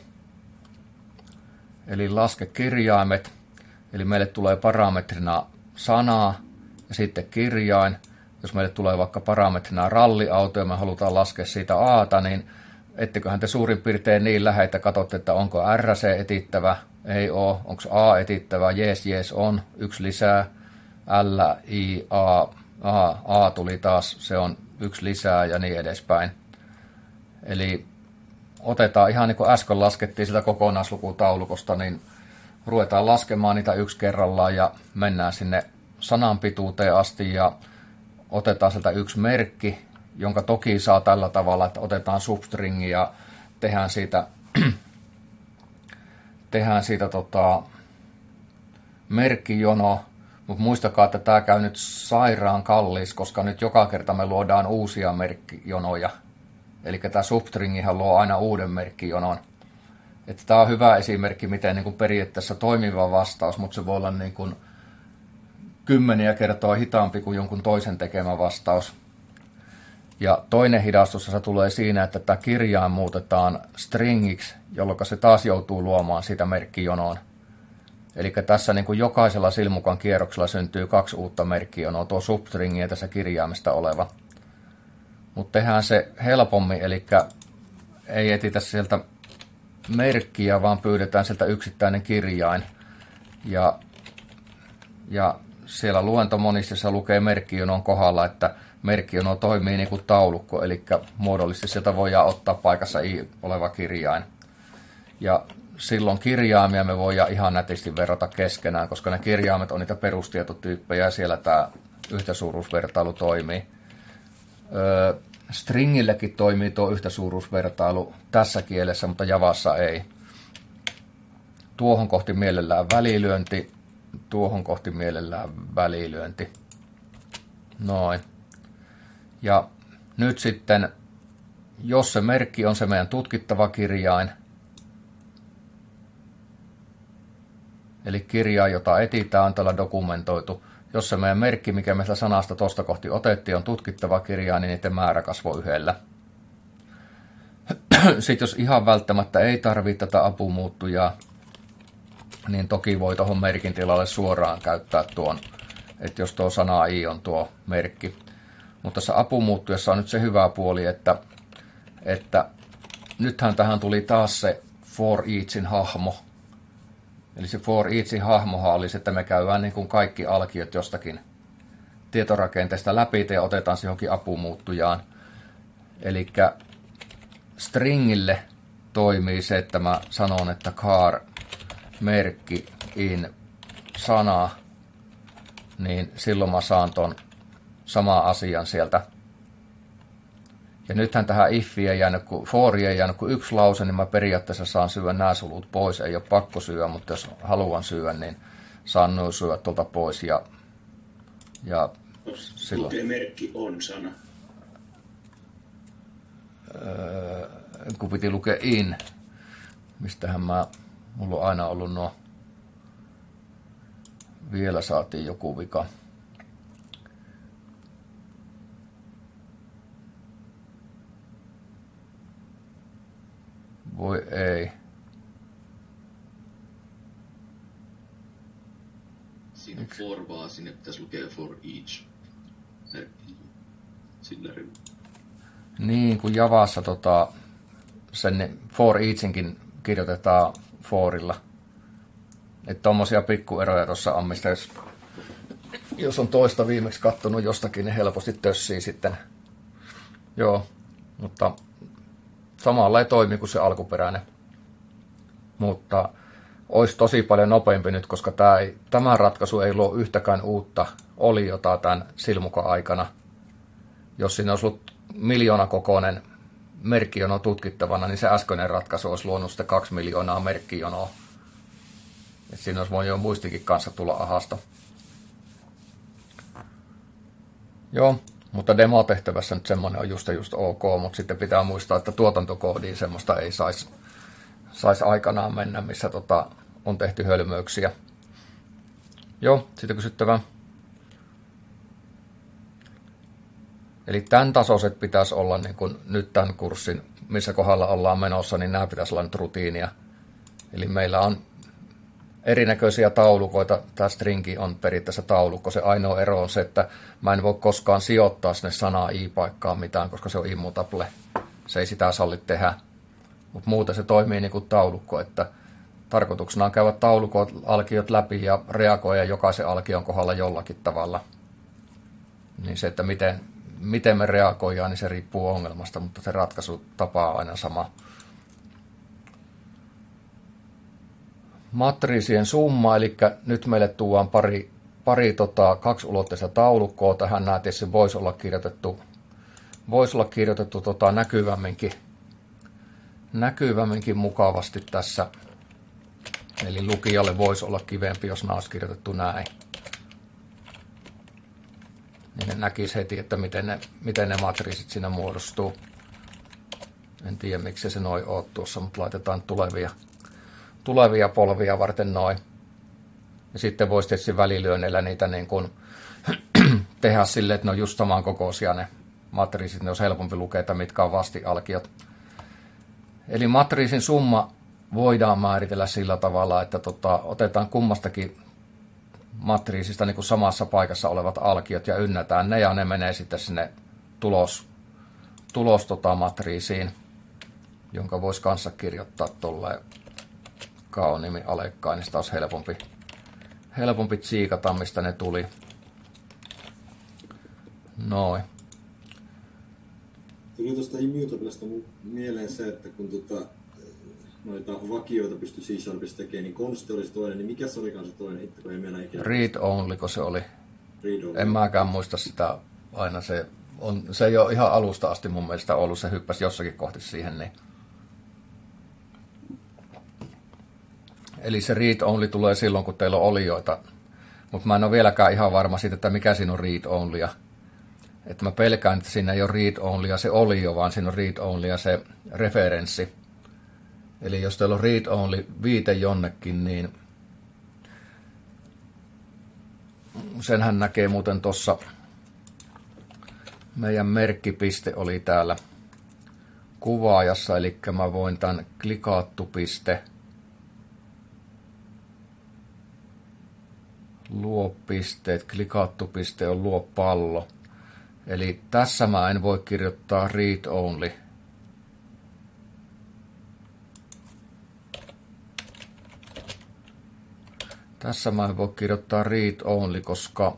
Speaker 1: Eli laske kirjaimet. Eli meille tulee parametrina sanaa ja sitten kirjain. Jos meille tulee vaikka parametrina ralliauto ja me halutaan laskea siitä aata, niin etteköhän te suurin piirtein niin lähetä katsotte, että onko RC etittävä, ei ole, onko A etittävä, jees on, yksi lisää, L, I, A tuli taas, se on yksi lisää ja niin edespäin. Eli otetaan ihan niin kuin äsken laskettiin sitä kokonaislukutaulukosta, niin ruvetaan laskemaan niitä yksi kerrallaan ja mennään sinne sanan pituuteen asti ja otetaan sieltä yksi merkki, jonka toki saa tällä tavalla, että otetaan substringi ja tehdään siitä merkkijono, mutta muistakaa, että tämä käy nyt sairaan kallis, koska nyt joka kerta me luodaan uusia merkkijonoja. Eli tämä substringihan luo aina uuden merkkijonon. Että tämä on hyvä esimerkki, miten niin kuin periaatteessa toimiva vastaus, mutta se voi olla niin kuin 10 kertaa hitaampi kuin jonkun toisen tekemä vastaus. Ja toinen hidastus se tulee siinä, että tämä kirjain muutetaan stringiksi, jolloin se taas joutuu luomaan sitä merkkijonoon. Eli tässä niin kuin jokaisella silmukan kierroksella syntyy 2 uutta merkkijonoa, tuo substringi ja tässä kirjaimesta oleva. Mutta tehdään se helpommin, eli ei etitä sieltä merkkiä, vaan pyydetään sieltä yksittäinen kirjain. Ja siellä luentomonistissa lukee merkkijonon kohdalla, että merkkijono toimii niin kuin taulukko, eli muodollisesti sieltä voidaan ottaa paikassa i oleva kirjain. Ja silloin kirjaimia me voidaan ihan nätisti verrata keskenään, koska ne kirjaimet on niitä perustietotyyppejä ja siellä tämä yhtäsuuruusvertailu toimii. Stringillekin toimii tuo yhtäsuuruusvertailu tässä kielessä, mutta Javassa ei. Tuohon kohti mielellään välilyönti, tuohon kohti mielellään välilyönti. Noin. Ja nyt sitten, jos se merkki on se meidän tutkittava kirjain, eli kirjain, jota etsitään, on tällä dokumentoitu. Jos se meidän merkki, mikä me sanasta tuosta kohti otettiin, on tutkittava kirjain, niin niiden määrä kasvoi 1. Sitten jos ihan välttämättä ei tarvitse tätä apumuuttujaa, niin toki voi tuohon merkin tilalle suoraan käyttää tuon, että jos tuo sana i on tuo merkki. Mutta tässä apumuuttujassa on nyt se hyvä puoli, että nythän tähän tuli taas se for eachin hahmo. Eli se for eachin hahmohan olisi, että me käydään niin kuin kaikki alkiot jostakin tietorakenteesta läpi ja otetaan se johonkin apumuuttujaan. Eli stringille toimii se, että mä sanon, että char merkki in sana, niin silloin mä saan ton saman asian sieltä. Ja nythän tähän ifiin ei jäänyt, kun foriin ei jäänyt kuin 1 lause, niin mä periaatteessa saan syödä nämä sulut pois. Ei ole pakko syödä, mutta jos haluan syödä, niin saan noin syödä tuolta pois. Ja silloin...
Speaker 3: Lukee merkki on sana.
Speaker 1: Kun piti lukea in, mistähän mulla on aina ollut nuo, vielä saatiin joku vika. Voi ei.
Speaker 3: Siinä for vaan, sinne pitäisi lukea for each. Sillä ryhmä.
Speaker 1: Niin, kun Javassa sen for eachinkin kirjoitetaan forilla. Että tommosia pikkueroja tuossa on, mistä jos Jos on toista viimeksi kattonut jostakin, niin helposti tössii sitten. Joo, mutta samalla ei toimi kuin se alkuperäinen. Mutta olisi tosi paljon nopeampi nyt, koska tämä ratkaisu ei luo yhtäkään uutta oliota tämän silmukan aikana. Jos siinä olisi ollut 1 kokoinen merkkijono tutkittavana, niin se äskeinen ratkaisu olisi luonut sitten 2 miljoonaa merkkijonoa. Et siinä olisi voinut jo muistikin kanssa tulla ahasta. Joo, mutta demotehtävässä nyt semmoinen on just ok, mutta sitten pitää muistaa, että tuotantokoodiin semmoista ei saisi aikanaan mennä, missä on tehty hölmöyksiä. Joo, sitten kysyttävää. Eli tämän tasoiset pitäisi olla niin kuin nyt tämän kurssin, missä kohdalla ollaan menossa, niin nämä pitäisi olla nyt rutiinia. Eli meillä on erinäköisiä taulukoita. Tämä stringi on periaatteessa taulukko. Se ainoa ero on se, että mä en voi koskaan sijoittaa sinne sanaa i-paikkaan mitään, koska se on immutable. Se ei sitä salli tehdä. Mutta muuten se toimii niin kuin taulukko, että tarkoituksena on käydä taulukot, alkiot läpi ja reagoida jokaisen alkion kohdalla jollakin tavalla. Niin se, että miten me reagoidaan, niin se riippuu ongelmasta, mutta se ratkaisutapa on aina sama. Matriisien summa, eli nyt meille tuodaan pari kaksiulotteista taulukkoa. Tähän nämä tietysti voisi olla kirjoitettu näkyvämminkin mukavasti tässä. Eli lukijalle voisi olla kivempi, jos nämä olisi kirjoitettu näin. Niin ne näkisi heti, että miten ne matriisit siinä muodostuu. En tiedä, miksi se noin on tuossa, mutta laitetaan tulevia polvia varten noin. Ja sitten voisi tietysti välilyönneillä niitä niin kuin tehdä silleen, että ne on just saman kokoisia ne matriisit. Ne olisi helpompi lukea, mitkä on vastialkiot. Eli matriisin summa voidaan määritellä sillä tavalla, että otetaan kummastakin matriisista niin kuin samassa paikassa olevat alkiot ja ynnätään ne, ja ne menee sitten sinne tulos matriisiin, jonka voisi kanssa kirjoittaa tolleen kaonimi alekkaan, niin sitä olisi helpompi tsiikata, mistä ne tuli. Noin.
Speaker 2: Tuli tuosta immutablesta mieleen se, että kun noita vakioita pystyi C-Sharpissa tekemään, niin konsti olisi toinen, niin mikä se olikaan se toinen? Itse kun ei mennä ikinä.
Speaker 1: Read only, kun se oli.
Speaker 2: Read only.
Speaker 1: En mäkään muista sitä aina. Se ei ole ihan alusta asti mun mielestä ollut, se hyppäsi jossakin kohti siihen. Niin. Eli se read only tulee silloin, kun teillä on olioita. Mutta mä en ole vieläkään ihan varma siitä, että mikä siinä on read onlya. Että mä pelkään, että siinä ei ole read onlya se olio, vaan siinä on read onlya se referenssi. Eli jos teillä on read only viite jonnekin, niin senhän näkee muuten tuossa, meidän merkkipiste oli täällä kuvaajassa, eli mä voin tämän klikattu piste, luo pisteet, klikattu piste on luo pallo. Eli tässä mä en voi kirjoittaa read only. Tässä mä en voi kirjoittaa read only, koska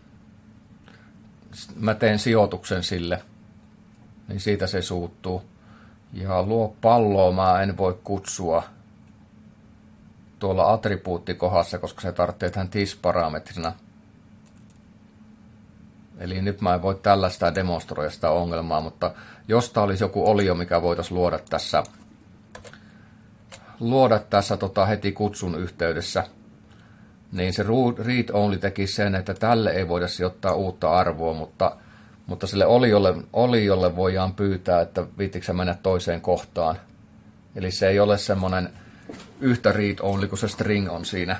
Speaker 1: mä teen sijoituksen sille, niin siitä se suuttuu. Ja luo palloa mä en voi kutsua tuolla attribuuttikohdassa, koska se tarvitsee tähän this-parametrina. Eli nyt mä en voi tällaista demonstroida sitä ongelmaa, mutta jos tää olisi joku olio, mikä voitaisiin luoda tässä heti kutsun yhteydessä, niin se read only teki sen, että tälle ei voida sijoittaa uutta arvoa, mutta sille oliolle voidaan pyytää, että viittikö mennä toiseen kohtaan. Eli se ei ole semmoinen yhtä read only, kun se string on siinä.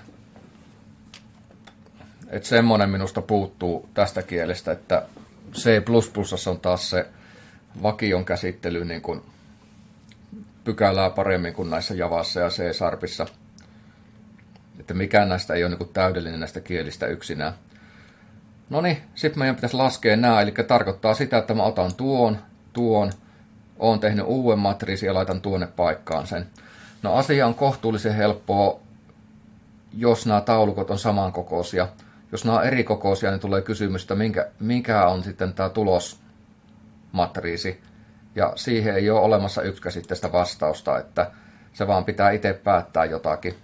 Speaker 1: Että semmoinen minusta puuttuu tästä kielestä, että C++ on taas se vakion käsittely niin kuin pykälää paremmin kuin näissä Javassa ja C-Sharpissa. Että mikään näistä ei ole niin kuin täydellinen näistä kielistä yksinään. No niin, sitten meidän pitäisi laskea nämä, eli tarkoittaa sitä, että mä otan tuon, oon tehnyt uuden matriisin ja laitan tuonne paikkaan sen. No asia on kohtuullisen helppoa, jos nämä taulukot on samankokoisia. jos nämä on eri kokoisia, niin tulee kysymys, että mikä on sitten tämä tulosmatriisi. Ja siihen ei ole olemassa yksikäsitteistä vastausta, että se vaan pitää itse päättää jotakin.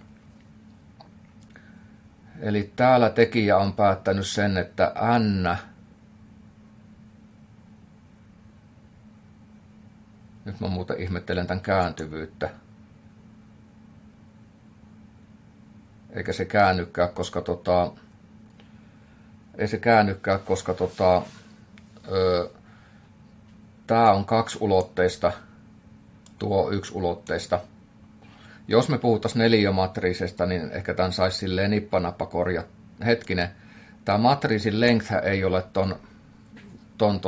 Speaker 1: Eli täällä tekijä on päättänyt sen, että N, nyt mä muuten ihmettelen tämän kääntyvyyttä, eikä se käännykään, koska tää on 2-ulotteista, tuo 1-ulotteista. Jos me puhuttaisiin neliömatriisista, niin ehkä tämän saisi silleen nippanappa korjata. Hetkinen, tämä matriisin length ei ole ton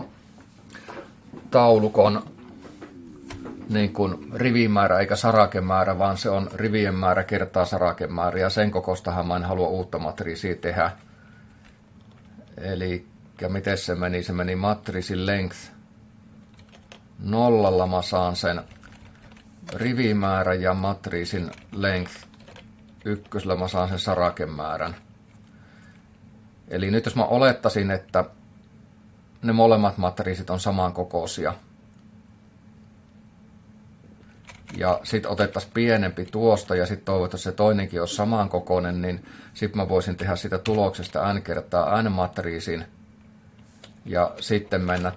Speaker 1: taulukon niin kuin rivimäärä eikä sarakemäärä, vaan se on rivien määrä kertaa sarakemäärä, ja sen kokostahan mä en halua uutta matriisia tehdä. Eli miten se meni? Se meni matriisin length 0, mä saan sen rivimäärä, ja matriisin length 1 mä saan sen sarakemäärän. Eli nyt jos mä olettaisin, että ne molemmat matriisit on samankokoisia, ja sitten otettaisiin pienempi tuosta, ja sitten toivottavasti se toinenkin olisi samankokoinen, niin sitten mä voisin tehdä sitä tuloksesta n kertaa n-matriisin, ja sitten mennä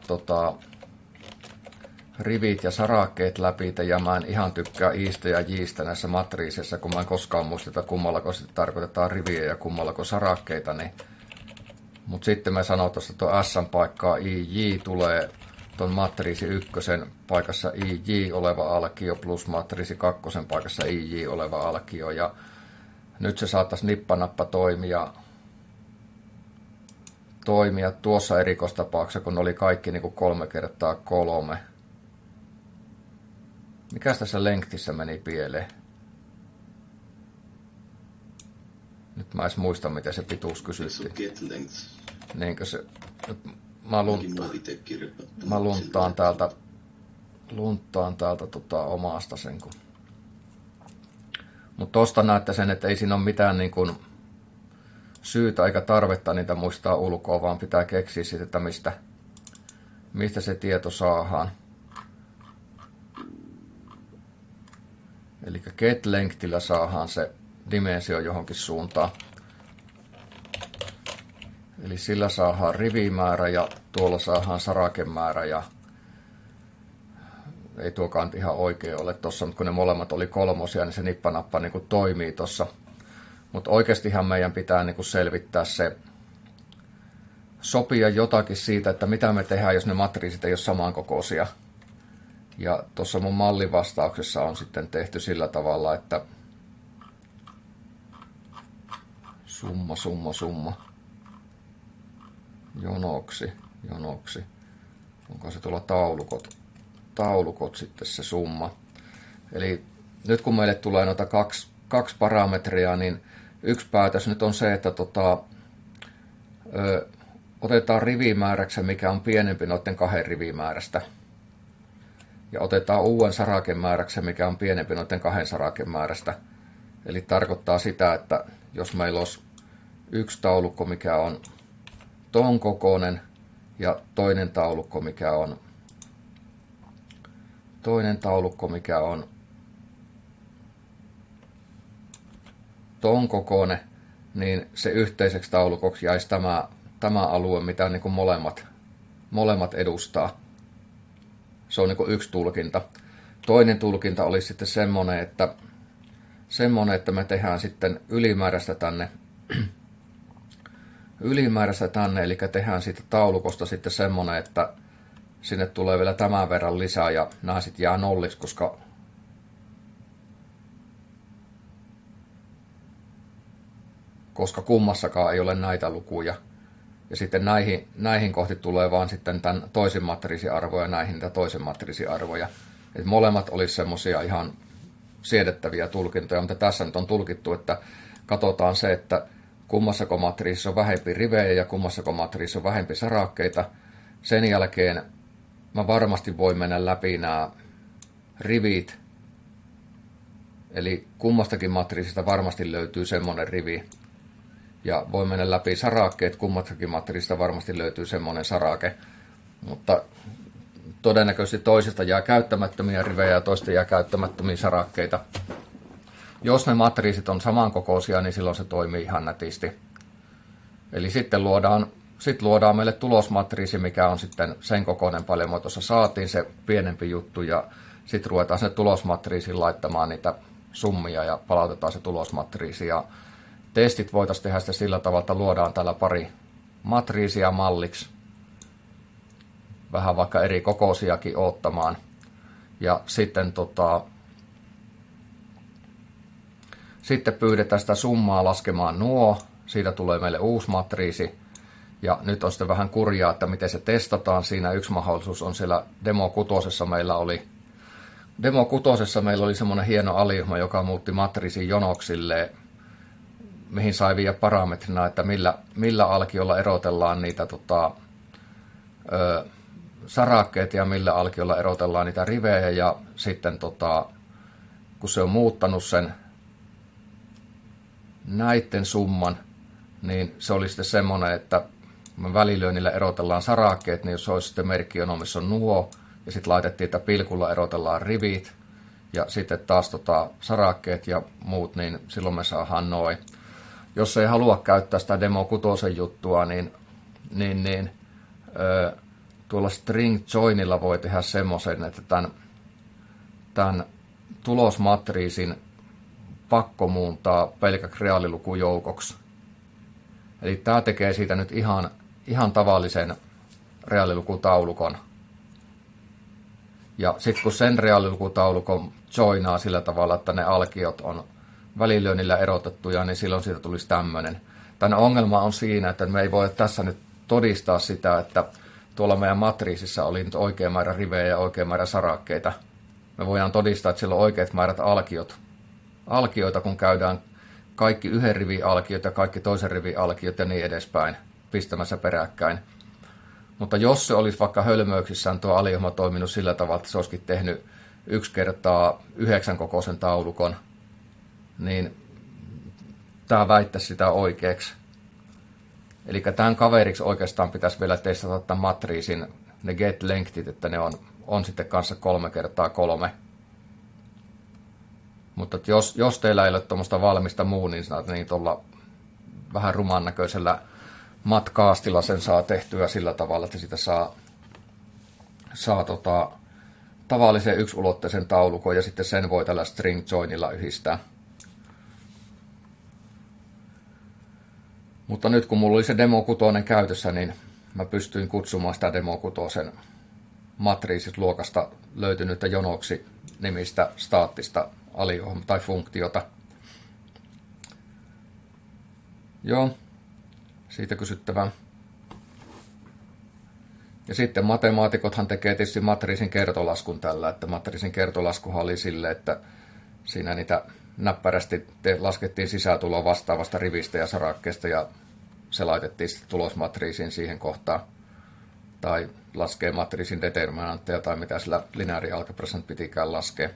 Speaker 1: rivit ja sarakkeet läpi, ja mä en ihan tykkää iistä ja jistä näissä matriiseissa, kun mä en koskaan muisteta, kummallako sitten tarkoitetaan riviä ja kummallako sarakkeita, niin. Mutta sitten mä sanon tuossa tuon S-paikkaa IJ tulee tuon matriisi 1 paikassa IJ oleva alkio plus matriisi 2 paikassa IJ oleva alkio, ja nyt se saattaisi nippanappa toimia tuossa erikoistapauksessa, kun oli kaikki niin kuin 3 kertaa 3. Mikäs tässä lengthissä meni pieleen? Nyt mä edes muista, miten se pituus kysyttiin. Niinkö se? Mä lunttaan täältä omasta sen. Mutta tosta näette sen, että ei siinä ole mitään niin kuin syytä eikä tarvetta niitä muistaa ulkoa, vaan pitää keksiä sitten, että mistä se tieto saadaan. Eli get lengthillä saadaan se dimensio johonkin suuntaan. Eli sillä saadaan rivimäärä ja tuolla saadaan sarakemäärä, ja ei tuokaan ihan oikein ole tossa, mutta kun ne molemmat oli 3, niin se nippanappa niin kuin toimii tossa. Mutta oikeastihan meidän pitää niin kuin selvittää se, sopia jotakin siitä, että mitä me tehdään, jos ne matriisit ei ole samankokoisia. Ja tuossa mun mallivastauksessa on sitten tehty sillä tavalla, että summa. Jonoksi. Onko se tuolla taulukot sitten se summa. Eli nyt kun meille tulee noita kaksi parametria, niin yksi päätös nyt on se, että otetaan rivimääräksi, mikä on pienempi noiden 2 rivimäärästä. Ja otetaan uuden sarakemääräksi, mikä on pienempi noiden 2 sarakemäärästä. Eli tarkoittaa sitä, että jos meillä olisi yksi taulukko, mikä on ton kokoinen, ja toinen taulukko, mikä on ton kokoinen, niin se yhteiseksi taulukoksi jäisi tämä alue, mitä niin kuin molemmat edustaa. Se on niin kuin yksi tulkinta. Toinen tulkinta olisi sitten semmoinen, että me tehdään sitten ylimääräistä tänne, eli tehdään siitä taulukosta sitten semmoinen, että sinne tulee vielä tämän verran lisää, ja nämä sitten jää nolliksi, koska kummassakaan ei ole näitä lukuja. Ja sitten näihin kohti tulee vaan sitten tämän toisen matriisiarvoja, näihin niitä toisen matriisiarvoja. Et molemmat olisi semmoisia ihan siedettäviä tulkintoja, mutta tässä nyt on tulkittu, että katsotaan se, että kummassako matriisissa on vähempi rivejä ja kummassako matriisissa on vähempi sarakkeita. Sen jälkeen mä varmasti voin mennä läpi nämä rivit. Eli kummastakin matriisista varmasti löytyy semmoinen rivi, ja voi mennä läpi sarakkeet. Kummastakin matriisista varmasti löytyy semmoinen sarake, mutta todennäköisesti toisesta jää käyttämättömiä rivejä ja toista jää käyttämättömiä sarakkeita. Jos ne matriisit on samankokoisia, niin silloin se toimii ihan nätisti. Eli sitten luodaan meille tulosmatriisi, mikä on sitten sen kokoinen paljon, mutta tuossa saatiin se pienempi juttu, ja sitten ruvetaan sinne tulosmatriisiin laittamaan niitä summia ja palautetaan se tulosmatriisi. Ja testit voitaisiin tehdä sitten sillä tavalla, että luodaan täällä pari matriisia malliksi, vähän vaikka eri kokoisiakin ottamaan. Ja sitten, sitten pyydetään sitä summaa laskemaan nuo, siitä tulee meille uusi matriisi. Ja nyt on sitten vähän kurjaa, että miten se testataan. Siinä yksi mahdollisuus on siellä Demo 6. meillä oli semmoinen hieno aliryhmä, joka muutti matriisin jonoksille, mihin sai viedä parametrina, että millä alkiolla erotellaan niitä sarakkeet ja millä alkiolla erotellaan niitä rivejä. Ja sitten kun se on muuttanut sen näitten summan, niin se oli sitten semmoinen, että välilyönnillä erotellaan sarakkeet, niin jos olisi sitten merkkijono, missä on nuo, ja sitten laitettiin, että pilkulla erotellaan rivit, ja sitten taas sarakkeet ja muut, niin silloin me saadaan noin. Jos ei halua käyttää sitä Demo 6 juttua, niin tuolla string joinilla voi tehdä semmoisen, että tämän tulosmatriisin pakko muuntaa pelkäksi reaalilukujoukoksi. Eli tämä tekee siitä nyt ihan tavallisen reaalilukutaulukon. Ja sitten kun sen reaalilukutaulukon joinaa sillä tavalla, että ne alkiot on välilyönnillä erotettuja, niin silloin siitä tulisi tämmöinen. Tämän ongelma on siinä, että me ei voi tässä nyt todistaa sitä, että tuolla meidän matriisissa oli nyt oikea määrä rivejä ja oikea määrä sarakkeita. Me voidaan todistaa, että sillä on oikeat määrät alkioita, kun käydään kaikki yhden rivin alkiot ja kaikki toisen rivin alkiot ja niin edespäin pistämässä peräkkäin. Mutta jos se olisi vaikka hölmöyksissään tuo aliryhmä toiminut sillä tavalla, että se olisikin tehnyt 1 kertaa 9 kokoisen taulukon, niin tämä väittäisi sitä oikeaksi. Eli tämän kaveriksi oikeastaan pitäisi vielä testata tämän matriisin, ne get lengthit, että ne on sitten kanssa 3 kertaa 3. Mutta jos teillä ei ole tuommoista valmista niin tuolla vähän ruman näköisellä matkaastilla sen saa tehtyä sillä tavalla, että siitä saa tavallisen yksulotteisen taulukon ja sitten sen voi tällä string joinilla yhdistää. Mutta nyt kun mulla oli se Demo 6 käytössä, niin mä pystyin kutsumaan sitä Demo 6 matriisisluokasta löytynyttä jonoksi nimistä staattista aliryhmää tai funktiota. Joo, siitä kysyttävää. Ja sitten matemaatikothan tekee tietysti matriisin kertolaskun tällä, että matriisin kertolaskuhan oli sille, että siinä niitä näppärästi laskettiin sisätuloa vastaavasta rivistä ja sarakkeesta ja se laitettiin sitten tulosmatriisiin siihen kohtaan. Tai laskee matriisin determinantteja tai mitä sillä lineaarialgebrassa pitikään laskea.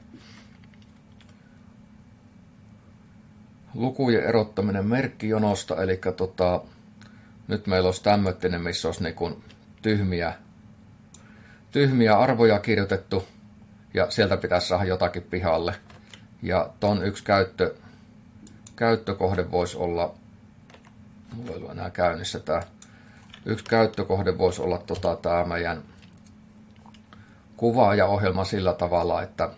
Speaker 1: Lukujen erottaminen merkkijonosta, eli nyt meillä olisi tämmöinen, missä olisi niin tyhmiä arvoja kirjoitettu, ja sieltä pitäisi saada jotakin pihalle. Ja ton yksi käyttökohde voisi olla, mulla ei ole enää käynnissä tämä, yksi käyttökohde voisi olla tämä meidän kuvaajaohjelma sillä tavalla, että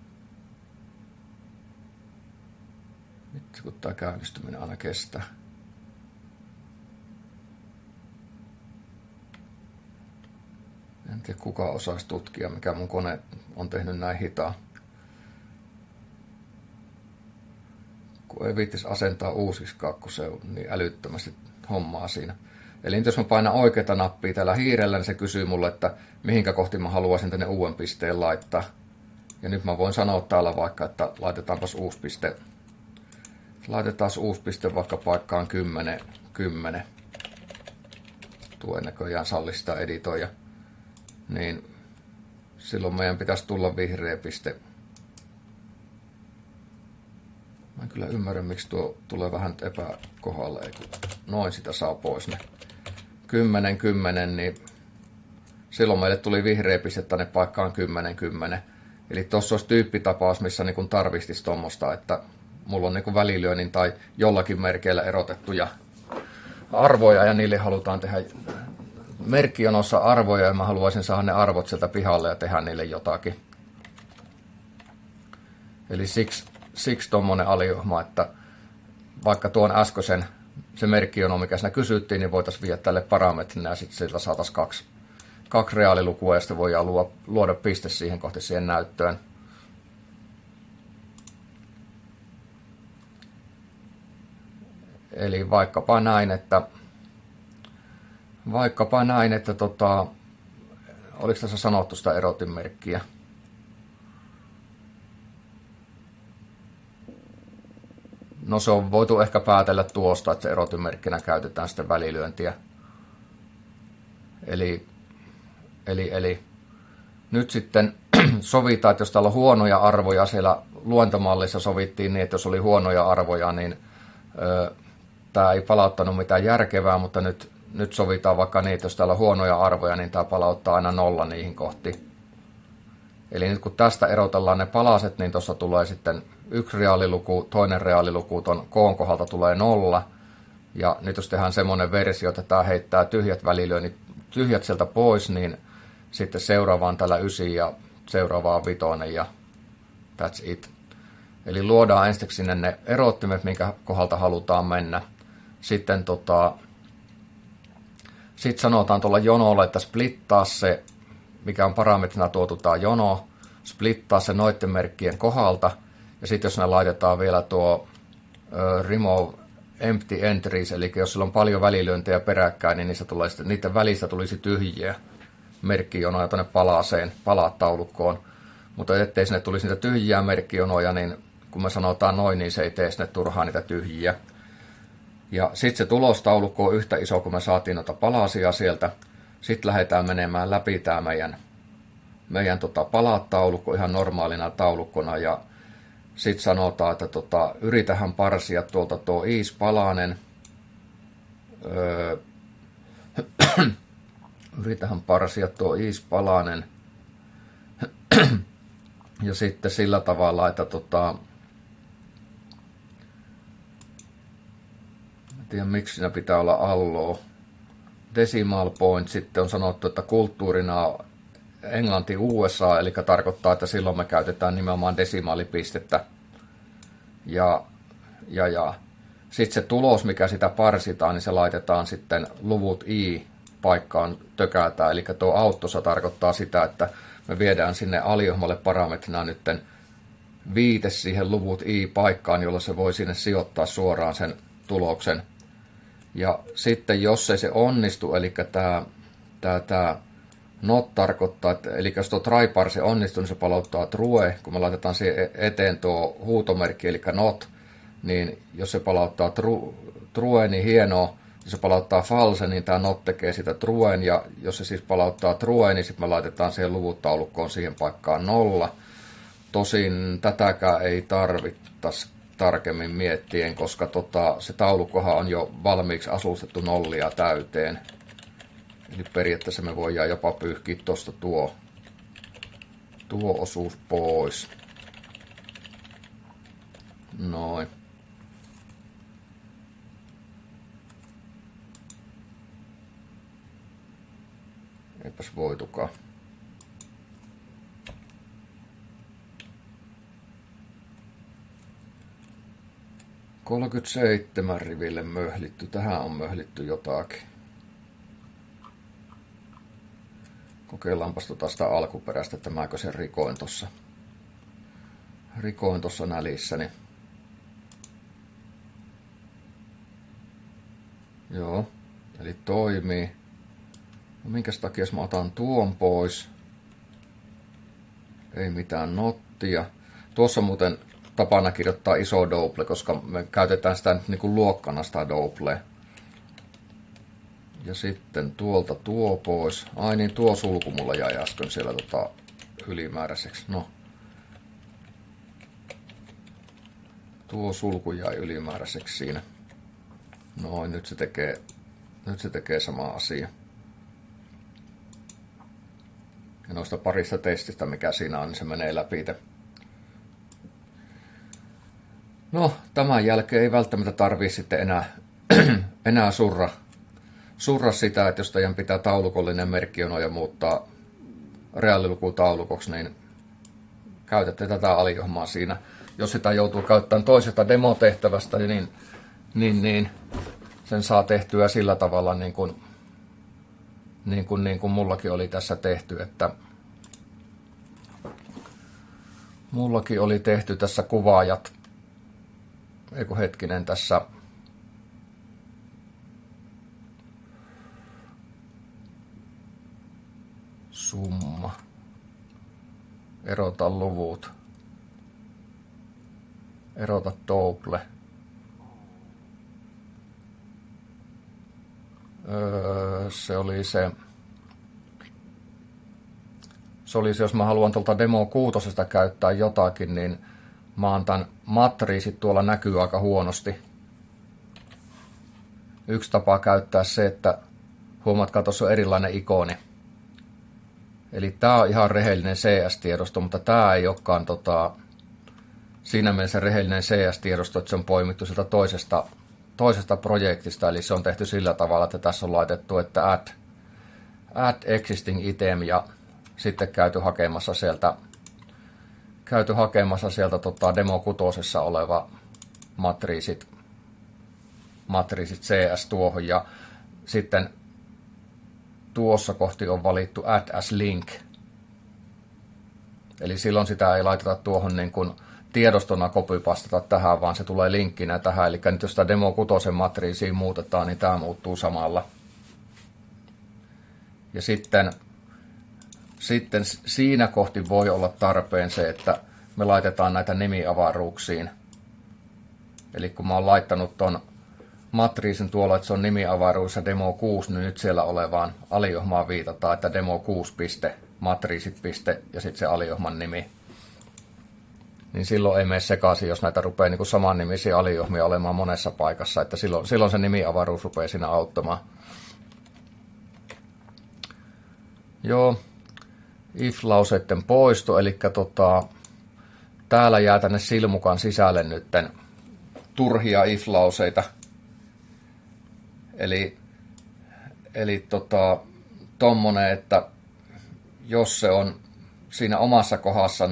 Speaker 1: kun tämä käynnistyminen aina kestää. En tiedä kuka osaisi tutkia, mikä mun kone on tehnyt näin hitaan. Kun ei viittisi asentaa uusiskaan, kun se on niin älyttömästi hommaa siinä. Eli jos mä painan oikeata nappia täällä hiirellä, niin se kysyy mulle, että mihinkä kohti mä haluaisin tänne uuden pisteen laittaa. Ja nyt mä voin sanoa täällä vaikka, että laitetaanpas uusi piste. Laitetaan uusi piste vaikka paikkaan 10. Tuo näköjään sallistaa editoija. Niin silloin meidän pitäisi tulla vihreä piste. kyllä ymmärrä, miksi tuo tulee vähän epäkohdalle, kun noin sitä saa pois. 10-10, niin silloin meille tuli vihreä piste tänne paikkaan 10-10. Eli tuossa olisi tyyppitapaus, missä niin tarvistisi tuommoista, että mulla on niin välilyönnin tai jollakin merkeillä erotettuja arvoja ja niille halutaan tehdä merkkijonossa arvoja ja mä haluaisin saada ne arvot sieltä pihalle ja tehdä niille jotakin. Eli siksi tuommoinen alijohma, että vaikka tuon äskeisen se merkkijono, mikä siinä kysyttiin, niin voitaisiin viedä tälle parametrina ja sitten sieltä saataisiin kaksi reaalilukua ja sitten voidaan luoda piste siihen kohti siihen näyttöön. Eli vaikkapa näin, että oliko tässä sanottu sitä erotinmerkkiä? No se on voitu ehkä päätellä tuosta, että se erotinmerkkinä käytetään sitten välilyöntiä. Eli nyt sitten sovitaan, että jos täällä on huonoja arvoja, siellä luentomallissa sovittiin niin, että jos oli huonoja arvoja, niin tämä ei palauttanut mitään järkevää, mutta nyt sovitaan vaikka niin, että jos täällä on huonoja arvoja, niin tämä palauttaa aina 0 niihin kohti. Eli nyt kun tästä erotellaan ne palaset, niin tuossa tulee sitten yksi reaaliluku, toinen reaaliluku, tuon koon kohdalta tulee 0. Ja nyt jos tehdään semmoinen versio, että tämä heittää tyhjät sieltä pois, niin sitten seuraavaan tällä 9 ja seuraavaan 5 ja that's it. Eli luodaan ensiksi sinne ne erottimet, minkä kohdalta halutaan mennä. Sitten sanotaan tuolla jonolla, että splittaa se, mikä on parametrina tuotu tämä jono, splittaa se noiden merkkien kohdalta. Ja sitten jos ne laitetaan vielä tuo remove empty entries, eli jos sillä on paljon välilyöntejä peräkkäin, niin niiden välistä tulisi tyhjiä merkkijonoja tuonne palataulukkoon. Mutta ettei sinne tulisi niitä tyhjiä merkkijonoja, niin kun me sanotaan noin, niin se ei tee sinne turhaan niitä tyhjiä. Ja sitten se tulostaulukko on yhtä iso, kun me saatiin noita palasia sieltä. Sitten lähdetään menemään läpi tämä meidän palataulukko ihan normaalina taulukkona. Ja sitten sanotaan, että yritähän parsia tuolta tuo iispalanen. Yritähän parsia tuo iispalanen. Ja sitten sillä tavalla, että en tiedä miksi siinä pitää olla alloa. Decimal point sitten on sanottu, että kulttuurina on Englanti USA, eli tarkoittaa, että silloin me käytetään nimenomaan desimaalipistettä. Ja sitten se tulos, mikä sitä parsitaan, niin se laitetaan sitten luvut i paikkaan tökätään. Eli tuo autossa tarkoittaa sitä, että me viedään sinne aliohmalle parametrina nytten viite siihen luvut i paikkaan, jolloin se voi sinne sijoittaa suoraan sen tuloksen. Ja sitten jos ei se onnistu, eli tämä not tarkoittaa, että eli jos tuo try-parse onnistuu, niin se palauttaa true, kun me laitetaan siihen eteen tuo huutomerkki, eli not, niin jos se palauttaa true, niin hienoa. Jos se palauttaa false, niin tämä not tekee sitä truen, ja jos se siis palauttaa true, niin sitten me laitetaan siihen luvutaulukkoon siihen paikkaan 0. Tosin tätäkään ei tarvittaisi tarkemmin miettien, koska se taulukkohan on jo valmiiksi asustettu nollia täyteen. Eli periaatteessa me voidaan jopa pyyhkiä tuosta tuo osuus pois. Noin. Eipäs voitukaan. – 37 riville möhlitty. Tähän on möhlitty jotakin. Kokeillaanpas sitä alkuperäistä, että mäkö sen rikoin tuossa nälissäni. Joo, eli toimii. No minkäs takia mä otan tuon pois? Ei mitään nottia. Tuossa muuten tapana kirjoittaa iso double, koska me käytetään sitä nyt niin kuin luokkana sitä doublea. Ja sitten tuolta tuo pois. Ai niin, tuo sulku mulla jäi äsken siellä ylimääräiseksi. No. Tuo sulku jäi ylimääräiseksi siinä. Noin, nyt se tekee sama asia. Ja noista parista testistä, mikä siinä on, niin se menee läpi. No, tämän jälkeen ei välttämättä tarvitse sitten enää surra sitä, että jos teidän pitää taulukollinen merkkionoja muuttaa reaalilukutaulukoksi, niin käytätte tätä aliohmaa siinä. Jos sitä joutuu käyttämään toisesta demotehtävästä, niin sen saa tehtyä sillä tavalla, niin kuin mullakin oli tässä tehty, että mullakin oli tehty tässä kuvaajat, tässä summa, erota luvut, erota double, se oli se, jos mä haluan tuolta Demo 6 käyttää jotakin, niin mä antan matriisit tuolla näkyy aika huonosti. Yksi tapa käyttää se, että huomatkaa, tuossa on erilainen ikoni. Eli tää on ihan rehellinen CS-tiedosto, mutta tää ei olekaan siinä mielessä rehellinen CS-tiedosto, että se on poimittu sieltä toisesta projektista. Eli se on tehty sillä tavalla, että tässä on laitettu, että add existing item ja sitten käyty hakemassa sieltä Demo 6 oleva matriisit CS tuohon, ja sitten tuossa kohti on valittu add as link. Eli silloin sitä ei laiteta tuohon niin kuin tiedostona copypastata tähän, vaan se tulee linkkinä tähän. Eli nyt jos sitä Demo 6 matriisiin muutetaan, niin tämä muuttuu samalla. Ja sitten siinä kohti voi olla tarpeen se, että me laitetaan näitä nimiavaruuksiin. Eli kun mä oon laittanut ton matriisin tuolla, että se on nimiavaruus ja Demo 6, niin nyt siellä olevaan aliohmaan viitataan, että Demo 6 matriisit ja sitten se aliohman nimi. Niin silloin ei mene sekaisin, jos näitä rupeaa niin kuin samannimisiä aliohmia olemaan monessa paikassa, että silloin se nimiavaruus rupeaa siinä auttamaan. Joo, if-lauseiden poisto, eli täällä jää tänne silmukan sisälle nytten turhia if-lauseita. Eli tommonen, että jos se on siinä omassa kohdassa,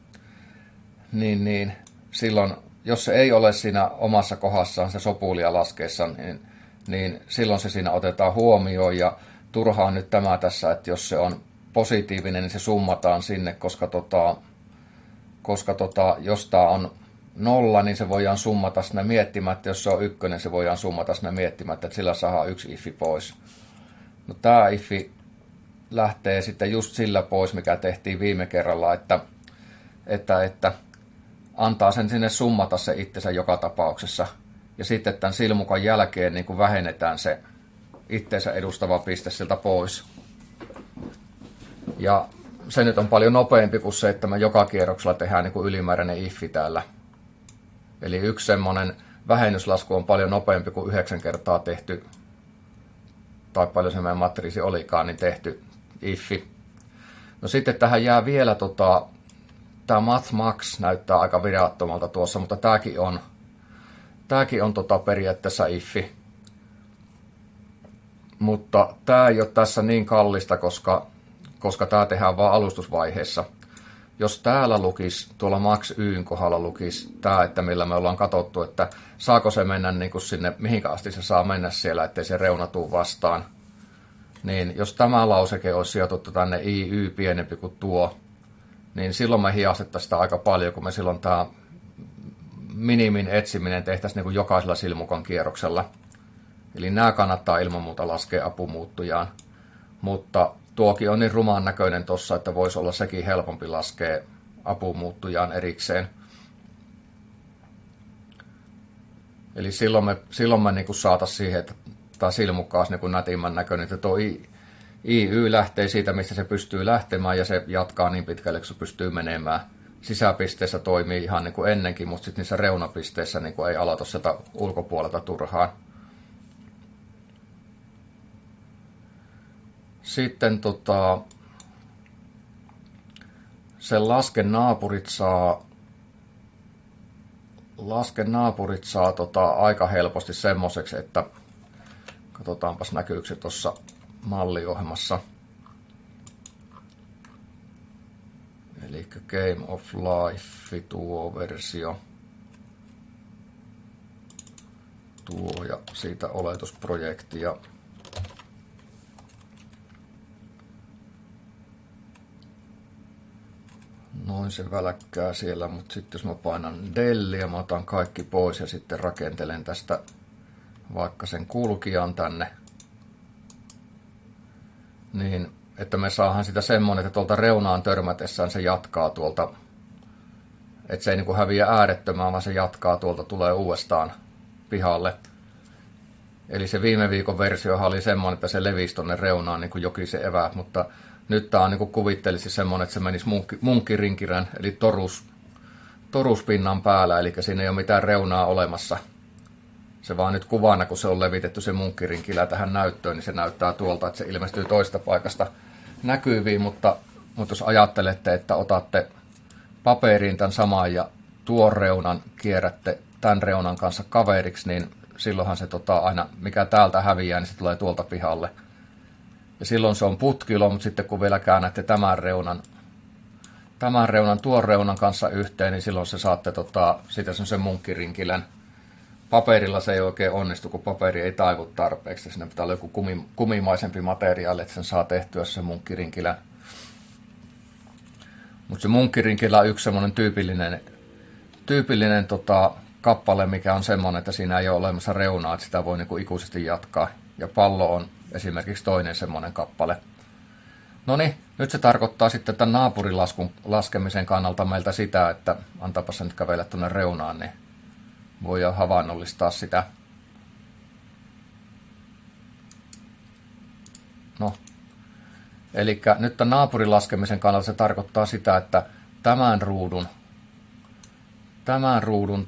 Speaker 1: niin silloin, jos se ei ole siinä omassa kohdassaan se sopulia laskeessa, niin silloin se siinä otetaan huomioon, ja turhaa nyt tämä tässä, että jos se on positiivinen, niin se summataan sinne, koska jos tämä on 0, niin se voidaan summata sinne miettimättä, jos se on 1, niin se voidaan summata sinne miettimättä, että sillä saadaan yksi ifi pois. No tämä ifi lähtee sitten just sillä pois, mikä tehtiin viime kerralla, että antaa sen sinne summata se itsensä joka tapauksessa. Ja sitten tämän silmukan jälkeen niin kuin vähennetään se itseensä edustava piste siltä pois. Ja se nyt on paljon nopeampi kuin se, että me joka kierroksella tehdään niin kuin ylimääräinen iffi täällä. Eli yksi semmoinen vähennyslasku on paljon nopeampi kuin 9 kertaa tehty, tai paljon se meidän matriisi olikaan, niin tehty iffi. No sitten tähän jää vielä tämä mathmax näyttää aika virattomalta tuossa, mutta tämäkin on periaatteessa iffi. Mutta tämä ei ole tässä niin kallista, koska tämä tehdään vain alustusvaiheessa. Jos täällä lukisi, tuolla max yn kohdalla lukisi tämä, että millä me ollaan katsottu, että saako se mennä niin kuin sinne, mihinkä asti se saa mennä siellä, ettei se reuna tuu vastaan, niin jos tämä lauseke olisi sijoitettu tänne IY pienempi kuin tuo, niin silloin me hiastettaisiin sitä aika paljon, kun me silloin tämä minimin etsiminen tehtäisiin niin kuin jokaisella silmukan kierroksella. Eli nämä kannattaa ilman muuta laskea apumuuttujaan, mutta tuokin on niin rumaan näköinen tuossa, että voisi olla sekin helpompi laskea apumuuttujaan erikseen. Eli silloin me niin saataisiin siihen, että tämä silmukka olisi niin nätimmän näköinen, että tuo IY lähtee siitä, mistä se pystyy lähtemään, ja se jatkaa niin pitkälle, kun se pystyy menemään. sisäpisteissä toimii ihan niin kuin ennenkin, mutta sitten niissä reunapisteissä niin kuin ei aloita sieltä ulkopuolelta turhaan. Sitten sen laskenaapurit saa aika helposti semmoiseksi, että katsotaanpas näkyykö se tuossa malliohjelmassa. Eli Game of Life, tuo versio. Tuo ja siitä oletusprojektia. Noin se välkkää siellä, mutta sitten jos mä painan delliä, mä otan kaikki pois ja sitten rakentelen tästä vaikka sen kulkijan tänne, niin että me saadaan sitä semmoinen, että tuolta reunaan törmätessään se jatkaa tuolta, että se ei niinku häviä äärettömään, vaan se jatkaa tuolta, tulee uudestaan pihalle. Eli se viime viikon versio oli semmoinen, että se levisi tonne reunaan niin kuin jokisen eväät, mutta nyt tää on niin kuin kuvittelisi semmoinen, että se menisi munkkirinkirän, eli toruspinnan päällä, eli siinä ei ole mitään reunaa olemassa. Se vaan nyt kuvana, kun se on levitetty se munkkirinkilä tähän näyttöön, niin se näyttää tuolta, että se ilmestyy toista paikasta näkyviin, mutta jos ajattelette, että otatte paperiin tämän saman ja tuon reunan kierrätte tämän reunan kanssa kaveriksi, niin silloinhan se aina, mikä täältä häviää, niin se tulee tuolta pihalle. Ja silloin se on putkilo, mutta sitten kun vielä käännätte tämän reunan tuon reunan kanssa yhteen, niin silloin se saatte sitä sen munkkirinkilän. Paperilla se ei oikein onnistu, kun paperi ei taivu tarpeeksi. Siinä pitää olla joku kumimaisempi materiaali, että sen saa tehtyä se munkkirinkilän. Mutta se munkkirinkilä on yksi semmoinen tyypillinen kappale, mikä on semmoinen, että siinä ei ole olemassa reunaa, että sitä voi niinku ikuisesti jatkaa. Ja pallo on esimerkiksi toinen semmoinen kappale. No niin, nyt se tarkoittaa sitten tämän naapurilaskun laskemisen kannalta meiltä sitä, että antaapa se nyt kävellä tuonne reunaan, niin voidaan havainnollistaa sitä. No, eli nyt tämän naapurilaskemisen kannalta se tarkoittaa sitä, että tämän ruudun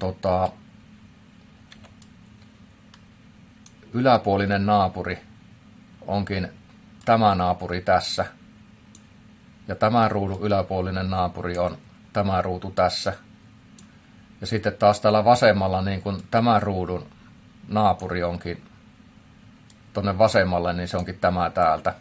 Speaker 1: yläpuolinen naapuri onkin tämä naapuri tässä. Ja tämän ruudun yläpuolinen naapuri on tämä ruutu tässä. Ja sitten taas täällä vasemmalla niin kun tämän ruudun naapuri onkin tuonne vasemmalle, niin se onkin tämä täältä.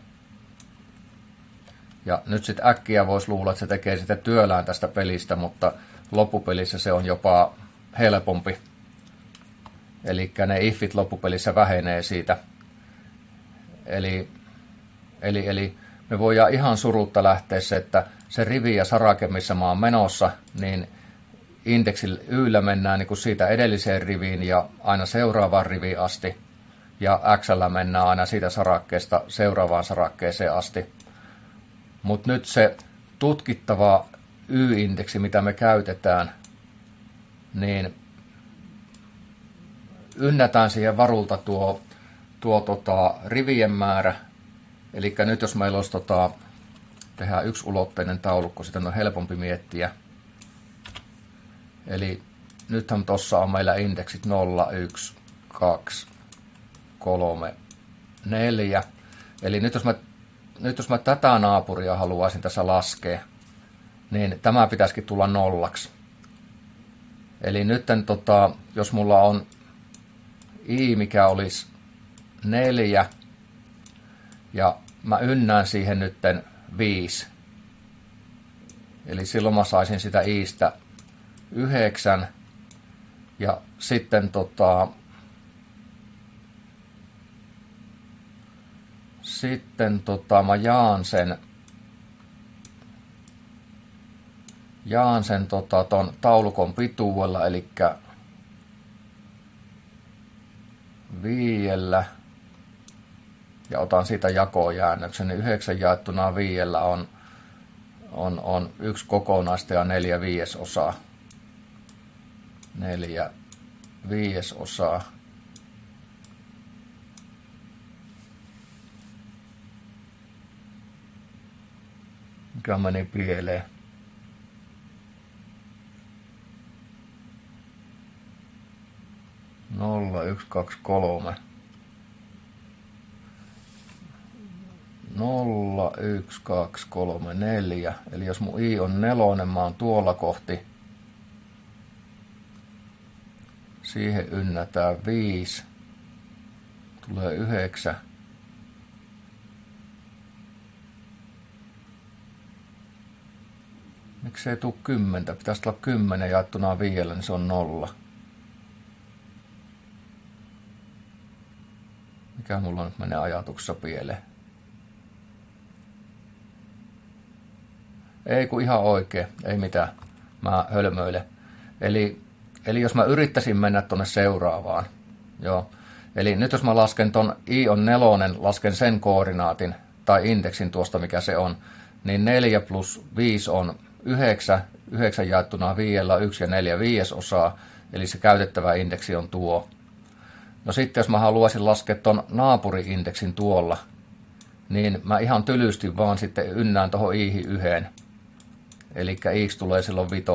Speaker 1: Ja nyt sitten äkkiä voisi luulla, että se tekee sitä työlään tästä pelistä, mutta loppupelissä se on jopa helpompi. Eli ne ifit loppupelissä vähenee siitä. Eli me voidaan ihan surutta lähteä se, että se rivi ja sarake, missä mä oon menossa, niin indeksillä yllä mennään niin kuin siitä edelliseen riviin ja aina seuraavaan riviin asti. Ja x:llä mennään aina siitä sarakkeesta seuraavaan sarakkeeseen asti. Mutta nyt se tutkittava y-indeksi, mitä me käytetään, niin ynnätään siihen varulta tuo rivien määrä. Eli nyt jos meillä olisi tehdään yksiulotteinen taulukko, sitä on helpompi miettiä. Eli nythän tuossa on meillä indeksit 0, 1, 2, 3, 4. Eli nyt jos mä tätä naapuria haluaisin tässä laskea, niin tämä pitäisikin tulla 0. Eli nyt jos mulla on i, mikä olisi 4, ja mä ynnään siihen nytten 5. Eli silloin mä saisin sitä iistä 9. Ja sitten mä jaan sen ton taulukon pituudella, eli 5. Ja otan siitä jakojäännöksen, niin 9 jaettuna 5 on 1 kokonaista ja 4 viidesosaa. 4 viidesosaa. Mikä meni pieleen? 0, 1, 2, 3. 0, 1, 2, 3, 4. Eli jos mun I on 4, mä oon tuolla kohti. Siihen ynnätään 5. Tulee 9. Miksi ei tule 10? Pitäisi olla 10 jaettuna 5, niin se on 0. Mikä mulla nyt menee ajatuksessa pieleen? Ei kun ihan oikein, ei mitään. Mä hölmöilen. Eli jos mä yrittäisin mennä tuonne seuraavaan. Joo. Eli nyt jos mä lasken ton I on 4, lasken sen koordinaatin tai indeksin tuosta mikä se on, niin 4 plus 5 on 9. 9 jaettuna 5 on 1 ja 4 viidesosaa. Eli se käytettävä indeksi on tuo. No sitten jos mä haluaisin laskea ton naapuri-indeksin tuolla, niin mä ihan tylysti vaan sitten ynnään tuohon I:hin 1. Eli X tulee silloin 5.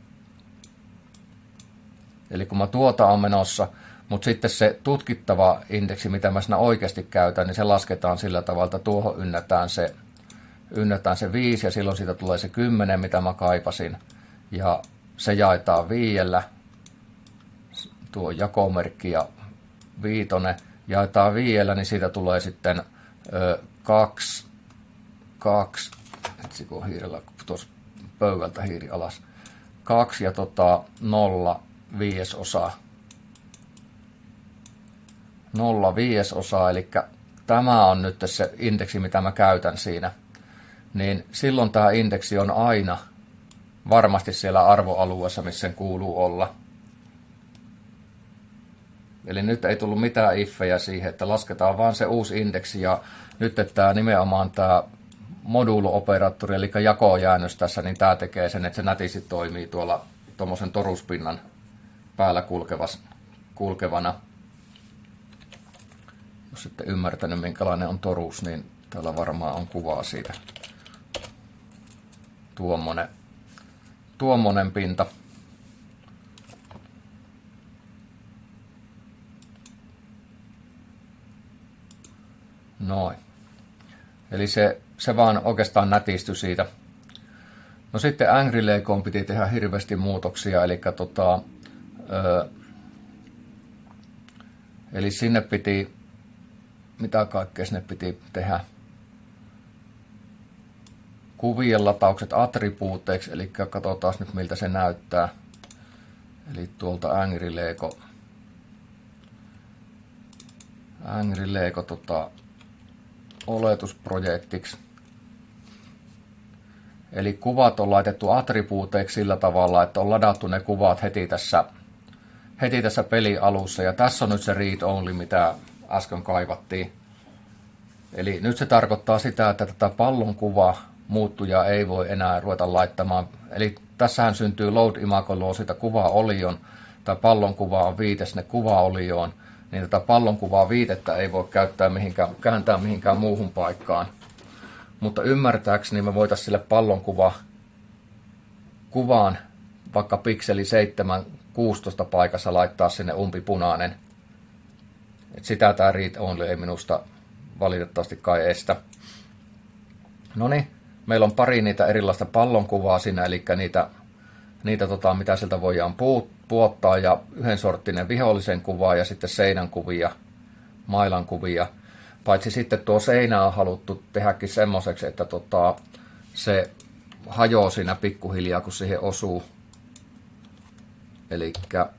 Speaker 1: Eli kun mä tuota on menossa, mutta sitten se tutkittava indeksi, mitä mä siinä oikeasti käytän, niin se lasketaan sillä tavalla, että tuohon ynnätään se 5 ja silloin siitä tulee se 10, mitä mä kaipasin. Ja se jaetaan 5, tuo jakomerkki ja 5 jaetaan 5, niin siitä tulee sitten 2, etsikö hiirellä tuossa pöydältä hiiri alas, 2 ja 0 viidesosaa. 0 viidesosaa, eli tämä on nyt se indeksi, mitä mä käytän siinä. Niin silloin tämä indeksi on aina varmasti siellä arvoalueessa, missä sen kuuluu olla. Eli nyt ei tullut mitään iffejä siihen, että lasketaan vaan se uusi indeksi ja nyt tämä nimenomaan tämä moduulo-operaattori, eli jakojäännös tässä, niin tämä tekee sen, että se nätisti toimii tuolla tuommoisen toruspinnan päällä kulkevana. Jos sitten ymmärtänyt, minkälainen on torus, niin täällä varmaan on kuvaa siitä. Tuommoinen pinta. Noin. Eli se vaan oikeastaan nätistyi siitä. No sitten Angry Legoon piti tehdä hirveästi muutoksia, eli sinne piti, mitä kaikkea sinne piti tehdä? Kuvien lataukset attribuuteiksi, eli katsotaan nyt miltä se näyttää. Eli tuolta Angry Lego oletusprojektiksi. Eli kuvat on laitettu attribuuteiksi sillä tavalla, että on ladattu ne kuvat heti tässä pelin alussa. Ja tässä on nyt se read only, mitä äsken kaivattiin. Eli nyt se tarkoittaa sitä, että tätä pallon kuva muuttujaa ei voi enää ruveta laittamaan. Eli tässähän syntyy load imago luo sitä kuvaolion, tai pallon kuva on viite sinne kuvaolioon, niin tätä pallon kuvaa viitettä ei voi kääntää mihinkään muuhun paikkaan. Mutta ymmärtääkseni me voitaisiin sille pallon kuvaan vaikka pikseli 7-16 paikassa laittaa sinne umpipunainen. Et sitä tämä read only ei minusta valitettavasti kai estä. Noniin, meillä on pari niitä erilaista pallonkuvaa siinä, eli niitä mitä sieltä voidaan puottaa, ja yhden sorttinen vihollisen kuva ja sitten seinän kuvia, mailan kuvia. Paitsi sitten tuo seinä on haluttu tehdäkin semmoiseksi, että se hajoaa siinä pikkuhiljaa, kun siihen osuu. Elikkä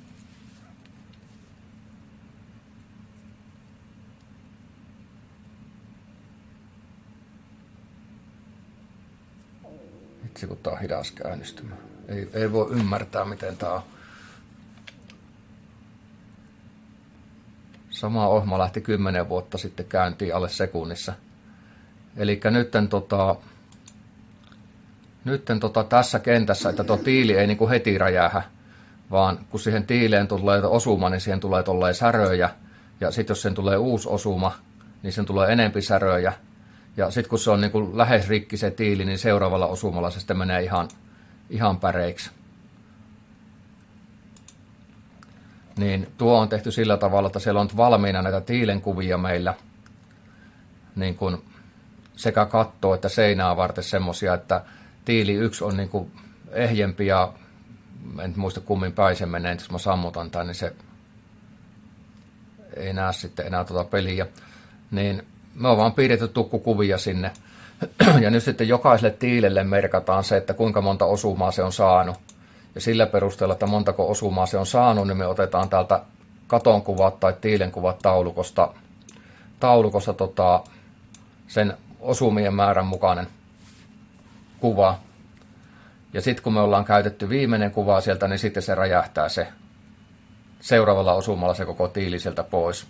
Speaker 1: itse kun tää on hidas käynnistymään. Ei voi ymmärtää, miten tää on. Sama ohjelma lähti 10 vuotta sitten käyntiin alle sekunnissa. Eli nytten tässä kentässä, että tuo tiili ei niinku heti räjähä, vaan kun siihen tiileen tulee osuma, niin siihen tulee tolleen säröjä. Ja sitten jos sen tulee uusi osuma, niin sen tulee enempi säröjä. Ja sitten kun se on niinku lähes rikki se tiili, niin seuraavalla osumalla se sitten menee ihan päreiksi. niin tuo on tehty sillä tavalla, että siellä on valmiina näitä tiilenkuvia meillä, niin kuin sekä kattoa että seinää varten semmoisia, että tiili 1 on niin kuin ehjempi ja en muista kummin päin se menee, jos mä sammutan tämän, niin se ei näe sitten enää tuota peliä. Niin me on vaan piirretty tukkukuvia sinne. Ja nyt sitten jokaiselle tiilelle merkataan se, että kuinka monta osumaa se on saanut. Ja sillä perusteella, että montako osumaa se on saanut, niin me otetaan täältä katonkuvat tai tiilenkuvat taulukosta sen osumien määrän mukainen kuva. Ja sitten kun me ollaan käytetty viimeinen kuva sieltä, niin sitten se räjähtää se seuraavalla osumalla se koko tiili sieltä pois.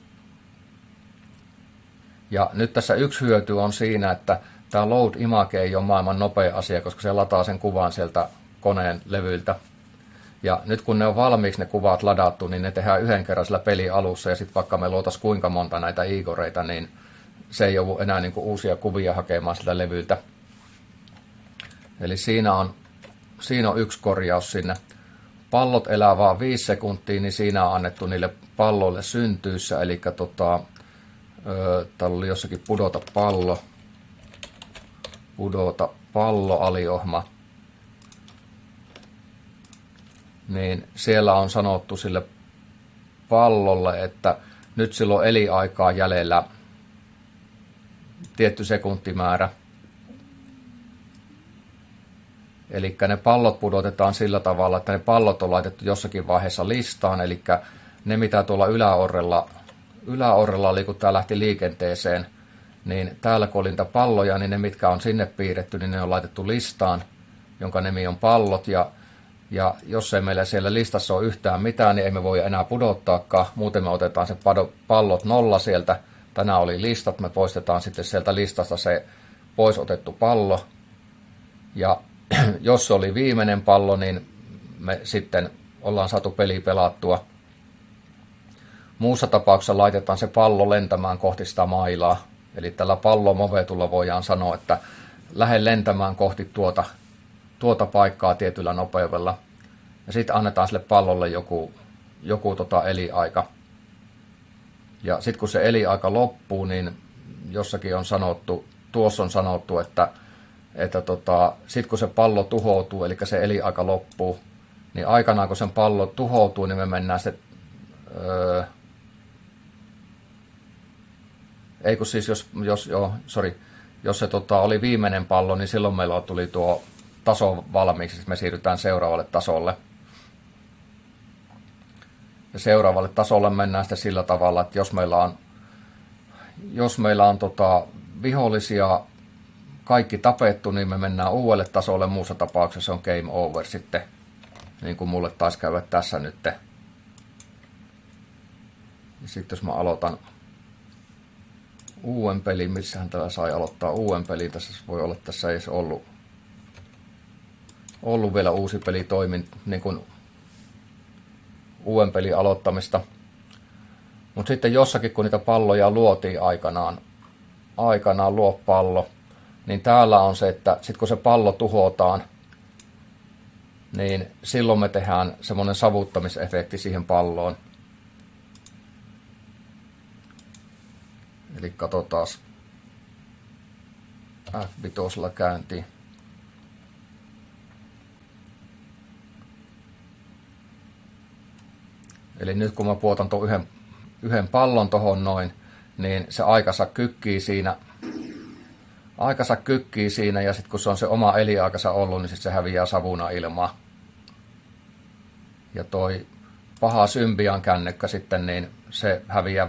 Speaker 1: Ja nyt tässä yksi hyöty on siinä, että tämä load image ei ole maailman nopea asia, koska se lataa sen kuvan sieltä koneen levyltä. Ja nyt kun ne on valmiiksi ne kuvat ladattu, niin ne tehdään yhden kerran sillä pelin alussa, ja sitten vaikka me luotaisiin kuinka monta näitä igoreita, niin se ei joudu enää niin kuin uusia kuvia hakemaan sitä levyltä. Eli siinä on yksi korjaus sinne. Pallot elää vaan 5 sekuntia, niin siinä on annettu niille palloille syntyissä, eli täällä oli jossakin pudota pallo aliohma. Niin siellä on sanottu sille pallolle, että nyt sillä on eliaikaa jäljellä tietty sekuntimäärä. Eli ne pallot pudotetaan sillä tavalla, että ne pallot on laitettu jossakin vaiheessa listaan, eli ne mitä tuolla yläorrella oli, kun tämä lähti liikenteeseen, niin täällä kun oli niitä palloja, niin ne mitkä on sinne piirretty, niin ne on laitettu listaan, jonka nimi on pallot, ja jos ei meillä siellä listassa ole yhtään mitään, niin ei me voi enää pudottaakaan, muuten me otetaan se pallot 0 sieltä, tänään oli listat, me poistetaan sitten sieltä listasta se pois otettu pallo, ja jos se oli viimeinen pallo, niin me sitten ollaan saatu peli pelattua. Muussa tapauksessa laitetaan se pallo lentämään kohti sitä mailaa. Eli tällä pallomovetulla voidaan sanoa, että lähde lentämään kohti tuota paikkaa tietyllä nopeudella. Ja sitten annetaan sille pallolle joku eliaika. Ja sitten kun se eliaika loppuu, niin jossakin on sanottu, tuossa on sanottu, että sitten kun se pallo tuhoutuu, eli se eliaika loppuu, niin aikanaan kun sen pallo tuhoutuu, niin me mennään se ei kun siis jos se oli viimeinen pallo, niin silloin meillä tuli tuo taso valmiiksi, että me siirrytään seuraavalle tasolle. Ja seuraavalle tasolle mennään sitten sillä tavalla, että jos meillä on vihollisia kaikki tapettu, niin me mennään uudelle tasolle, muussa tapauksessa on game over sitten, niin kuin mulle taisi käydä tässä nyt. Ja sitten jos mä aloitan uuden pelin, missähän täällä sai aloittaa uuden pelin, tässä voi olla, tässä ei edes ollut vielä uusi peli niin kuin uuden pelin aloittamista. Mutta sitten jossakin, kun niitä palloja luotiin aikanaan luo pallo, niin täällä on se, että sitten kun se pallo tuhotaan, niin silloin me tehdään semmoinen savuttamisefekti siihen palloon. Eli katsotaan F5 käyntiin. Eli nyt kun mä puotan tuon yhden pallon tohon noin, niin se aikansa kykkii siinä ja sitten kun se on se oma eliaikansa ollut, niin sitten se häviää savuna ilmaa. Ja toi paha Symbian kännykkä sitten, niin se häviää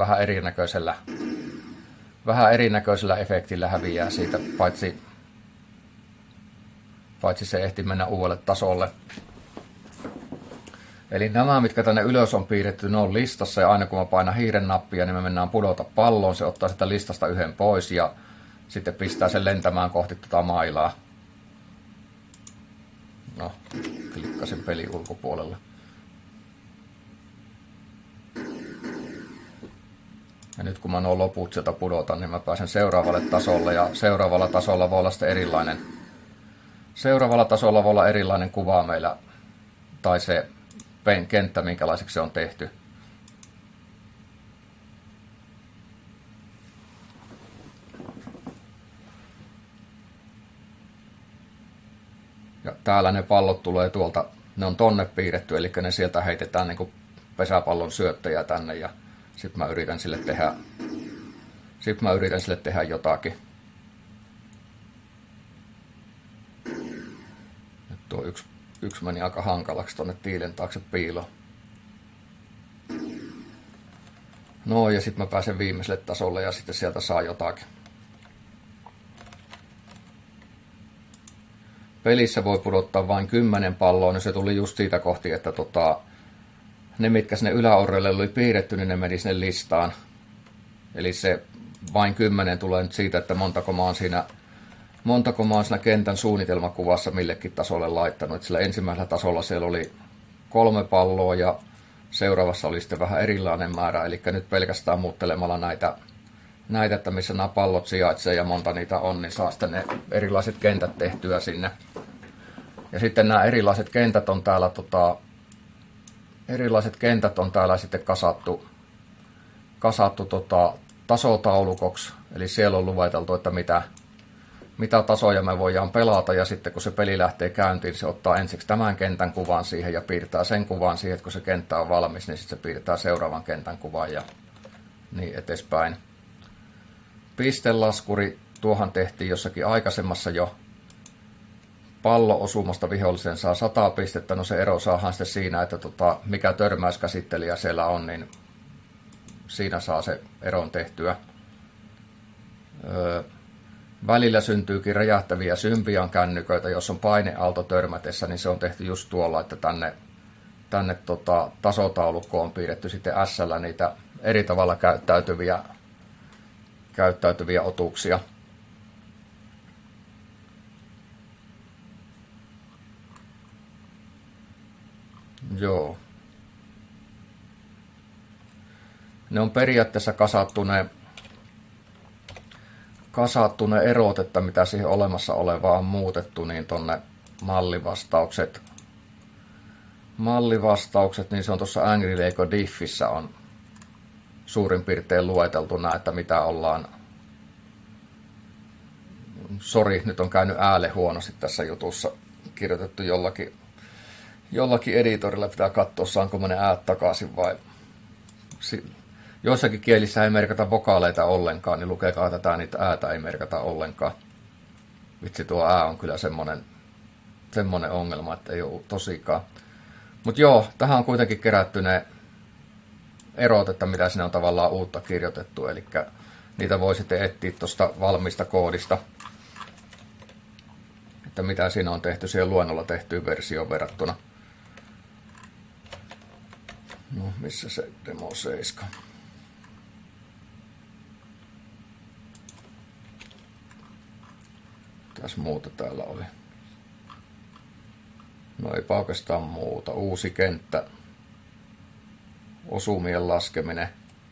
Speaker 1: vähän erinäköisellä efektillä häviää siitä, paitsi se ehti mennä uudelle tasolle. Eli nämä, mitkä tänne ylös on piirretty, ne on listassa ja aina kun mä painan hiiren nappia, niin me mennään pudota palloon, se ottaa sitä listasta yhden pois ja sitten pistää sen lentämään kohti mailaa. No, klikkasin pelin ulkopuolella. Ja nyt kun mä nuo loput sieltä pudotan, niin mä pääsen seuraavalle tasolle ja seuraavalla tasolla voi olla sitten erilainen. Seuraavalla tasolla voi olla erilainen kuva meillä tai se kenttä, minkälaiseksi se on tehty. täällä ne pallot tulee tuolta, ne on tonne piirretty, eli ne sieltä heitetään niin kuin pesäpallon syöttäjä tänne ja sitten mä yritän sille tehdä jotakin. Nyt tuo yksi meni aika hankalaksi tonne tiilen taakse piiloon. No ja sitten mä pääsen viimeiselle tasolle ja sitten sieltä saa jotakin. Pelissä voi pudottaa vain 10 palloa, niin se tuli just siitä kohti, että ne mitkä sinne yläorrelle oli piirretty, niin ne meni sinne listaan. Eli se vain 10 tulee nyt siitä, että montako mä oon siinä kentän suunnitelmakuvassa millekin tasolle laittanut. Et sillä ensimmäisellä tasolla siellä oli 3 palloa ja seuraavassa oli sitten vähän erilainen määrä. Eli nyt pelkästään muuttelemalla näitä, että missä nämä pallot sijaitsee ja monta niitä on, niin saa sitten ne erilaiset kentät tehtyä sinne. Ja sitten nämä erilaiset kentät on täällä sitten kasattu tasotaulukoksi. Eli siellä on lueteltu, että mitä tasoja me voidaan pelata, ja sitten kun se peli lähtee käyntiin, se ottaa ensiksi tämän kentän kuvan siihen ja piirtää sen kuvan siihen, että kun se kenttä on valmis, niin sitten se piirtää seuraavan kentän kuvan ja niin eteenpäin. Pistelaskuri, tuohan tehtiin jossakin aikaisemmassa jo. Pallo osumasta viholliseen saa 100 pistettä, no se ero saadaan sitten siinä, että mikä törmäyskäsittelijä siellä on, niin siinä saa se eron tehtyä. Välillä syntyykin räjähtäviä symbian kännyköitä, jos on paineaalto törmätessä, niin se on tehty just tuolla, että tänne tasotaulukkoon on piirretty sitten S:llä niitä eri tavalla käyttäytyviä otuksia. Joo. Ne on periaatteessa kasattu ne erot, että mitä siihen olemassa olevaan on muutettu, niin tonne mallivastaukset, niin se on tuossa Angry Lego Diffissä on suurin piirtein lueteltuna, että mitä ollaan. Sori, nyt on käynyt ääle huonosti tässä jutussa, kirjoitettu jollakin editorilla, pitää katsoa, saanko mä ne äät takaisin vai... Joissakin kielissä ei merkata vokaaleita ollenkaan, niin lukekaa tätä, niitä äätä ei merkata ollenkaan. Vitsi, tuo ää on kyllä semmonen ongelma, että ei ole tosikaan. Mutta joo, tähän on kuitenkin kerätty ne erot, että mitä sinne on tavallaan uutta kirjoitettu, eli niitä voi sitten etsiä tuosta valmista koodista, että mitä siinä on tehty siihen luennolla tehtyyn versioon verrattuna. No, missä se demo 7? Mitäs muuta täällä oli? No eipä oikeastaan muuta. Uusi kenttä. Osumien laskeminen.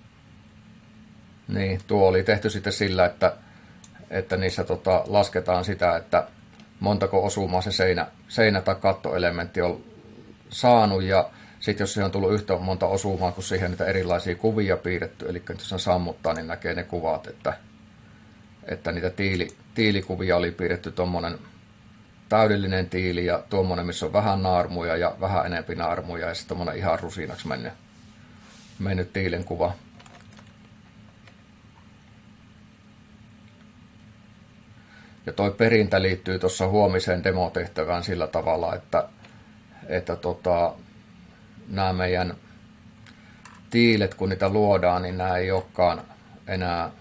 Speaker 1: Niin, tuo oli tehty sitten sillä, että niissä lasketaan sitä, että montako osumaa se seinä tai kattoelementti on saanut, ja sitten jos siihen on tullut yhtä monta osumaa, kun siihen niitä erilaisia kuvia piirretty, eli jos sen sammuttaa, niin näkee ne kuvat, että niitä tiilikuvia oli piirretty tuommoinen täydellinen tiili ja tuommoinen, missä on vähän naarmuja ja vähän enempi naarmuja ja sitten tuommoinen ihan rusinaksi mennyt tiilen kuva. Ja toi perintä liittyy tuossa huomiseen demotehtävään sillä tavalla, että nämä meidän tiilet, kun niitä luodaan, niin nämä ei olekaan enää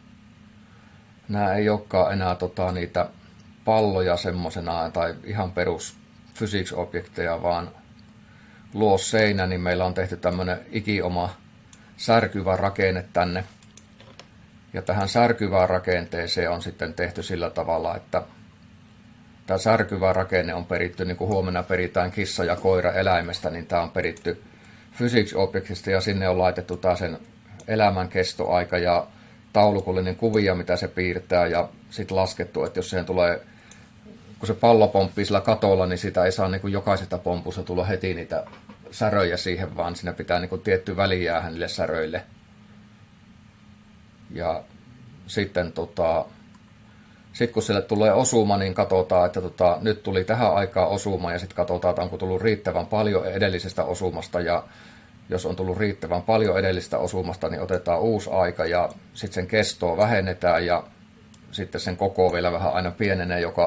Speaker 1: niitä palloja semmoisena tai ihan perus physics-objekteja, vaan luo seinä, niin meillä on tehty tämmöinen ikioma särkyvä rakenne tänne. Ja tähän särkyvään rakenteeseen on sitten tehty sillä tavalla, että tämä särkyvä rakenne on peritty, niin kuin huomenna peritään kissa ja koira eläimestä, niin tämä on peritty physics-objektista ja sinne on laitettu taas sen elämän kestoaika ja taulukollinen kuvia, mitä se piirtää, ja sitten laskettu, että jos siihen tulee, kun se pallo pomppii sillä katolla, niin sitä ei saa niin kuin jokaisesta pompusta tulla heti niitä säröjä siihen, vaan siinä pitää niin kuin tietty väli jäädä niille säröille. Ja sitten Sitten kun sille tulee osuma, niin katsotaan, että nyt tuli tähän aikaan osuma ja sitten katsotaan, että onko tullut riittävän paljon edellisestä osumasta ja jos on tullut riittävän paljon edellistä osumasta, niin otetaan uusi aika ja sitten sen kestoa vähennetään ja sitten sen koko vielä vähän aina pienenee joka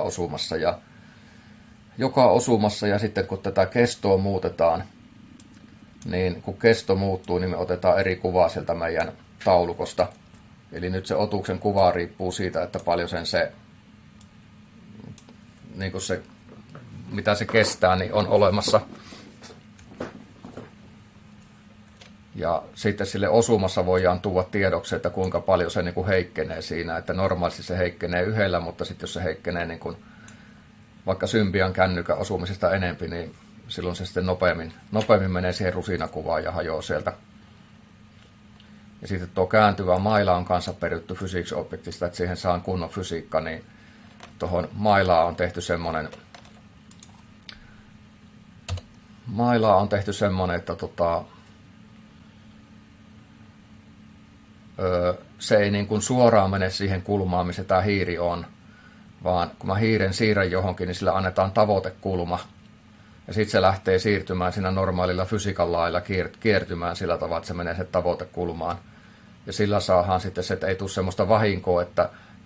Speaker 1: osumassa ja sitten kun tätä kestoa muutetaan, niin kun kesto muuttuu, niin me otetaan eri kuvaa sieltä meidän taulukosta. Eli nyt se otuksen kuva riippuu siitä, että paljon se niin kuin se, mitä se kestää, niin on olemassa. Ja sitten sille osumassa voidaan tuoda tiedoksi, että kuinka paljon se niin kuin heikkenee siinä. Että normaalisti se heikkenee yhdellä, mutta sitten jos se heikkenee niin kuin vaikka Symbian kännykän osumisesta enempi, niin silloin se sitten nopeammin menee siihen rusinakuvaan ja hajoaa sieltä. Ja sitten tuo kääntyvä maila on kanssa peritty physics-objektista, että siihen saan kunnon fysiikka, niin tuohon mailaan on tehty semmoinen, että se ei niin kuin suoraan mene siihen kulmaan, missä tämä hiiri on, vaan kun mä hiiren siirrän johonkin, niin sillä annetaan tavoitekulma. Ja sitten se lähtee siirtymään siinä normaalilla fysiikan lailla kiertymään sillä tavalla, että se menee se tavoitekulmaan. Ja sillä saadaan sitten se, että ei tule semmoista vahinkoa, että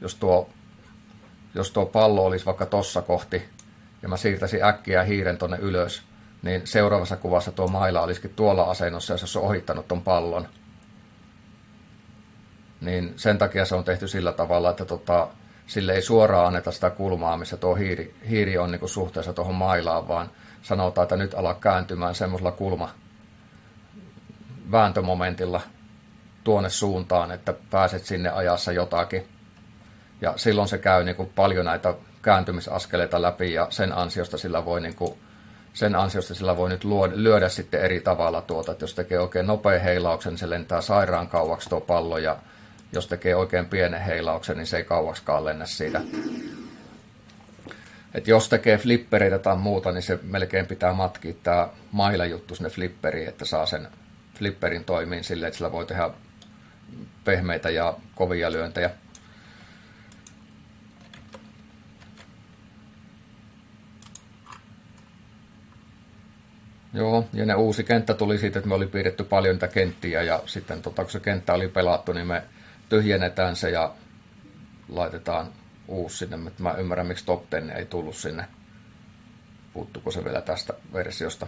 Speaker 1: jos tuo pallo olisi vaikka tossa kohti, ja mä siirtäisin äkkiä hiiren tonne ylös, niin seuraavassa kuvassa tuo maila olisikin tuolla asennossa, jos se on ohittanut ton pallon. Niin sen takia se on tehty sillä tavalla, että sille ei suoraan anneta sitä kulmaa, missä tuo hiiri on niinku suhteessa tuohon mailaan, vaan sanotaan, että nyt ala kääntymään semmoisella vääntömomentilla tuonne suuntaan, että pääset sinne ajassa jotakin. Ja silloin se käy niinku paljon näitä kääntymisaskeleita läpi ja sen ansiosta sillä voi nyt lyödä sitten eri tavalla että jos tekee oikein nopean heilauksen, niin se lentää sairaan kauaksi tuo pallo ja jos tekee oikein pienen heilauksen, niin se ei kauaksikaan lennä siitä. Et jos tekee flippereitä tai muuta, niin se melkein pitää matkia tämä mailajuttu sinne flipperiin, että saa sen flipperin toimiin silleen, että sillä voi tehdä pehmeitä ja kovia lyöntejä. Joo, ja ne uusi kenttä tuli siitä, että me oli piirretty paljon niitä kenttiä ja sitten kun se kenttä oli pelattu, niin me tyhjennetään se ja laitetaan uusi sinne. Mä ymmärrän, miksi Top 10 ei tullut sinne. Puuttuuko se vielä tästä versiosta?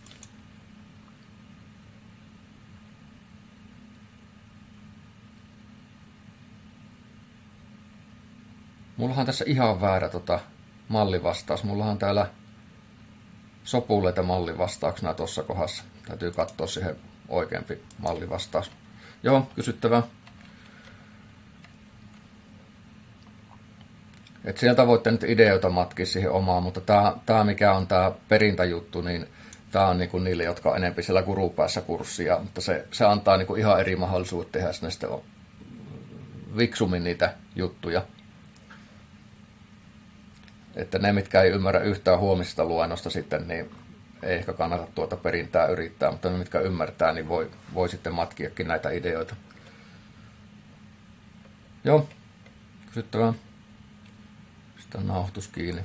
Speaker 1: Mullahan tässä ihan väärä mallivastaus. Mullahan täällä sopuleita mallivastauksena tuossa kohdassa. Täytyy katsoa siihen oikeampi mallivastaus. Joo, kysyttävää. Et sieltä voitte nyt ideoita matkia siihen omaan, mutta tämä mikä on tämä perintäjuttu, niin tämä on niinku niille, jotka on enemmän siellä gurupäässä kurssia, mutta se antaa niinku ihan eri mahdollisuudet tehdä sinne sitten viksummin niitä juttuja. Että ne, mitkä ei ymmärrä yhtään huomisesta luennosta sitten, niin ei ehkä kannata tuota perintää yrittää, mutta ne, mitkä ymmärtää, niin voi sitten matkiakin näitä ideoita. Joo, kysyttävää. Sitä nauhoitus kiinni.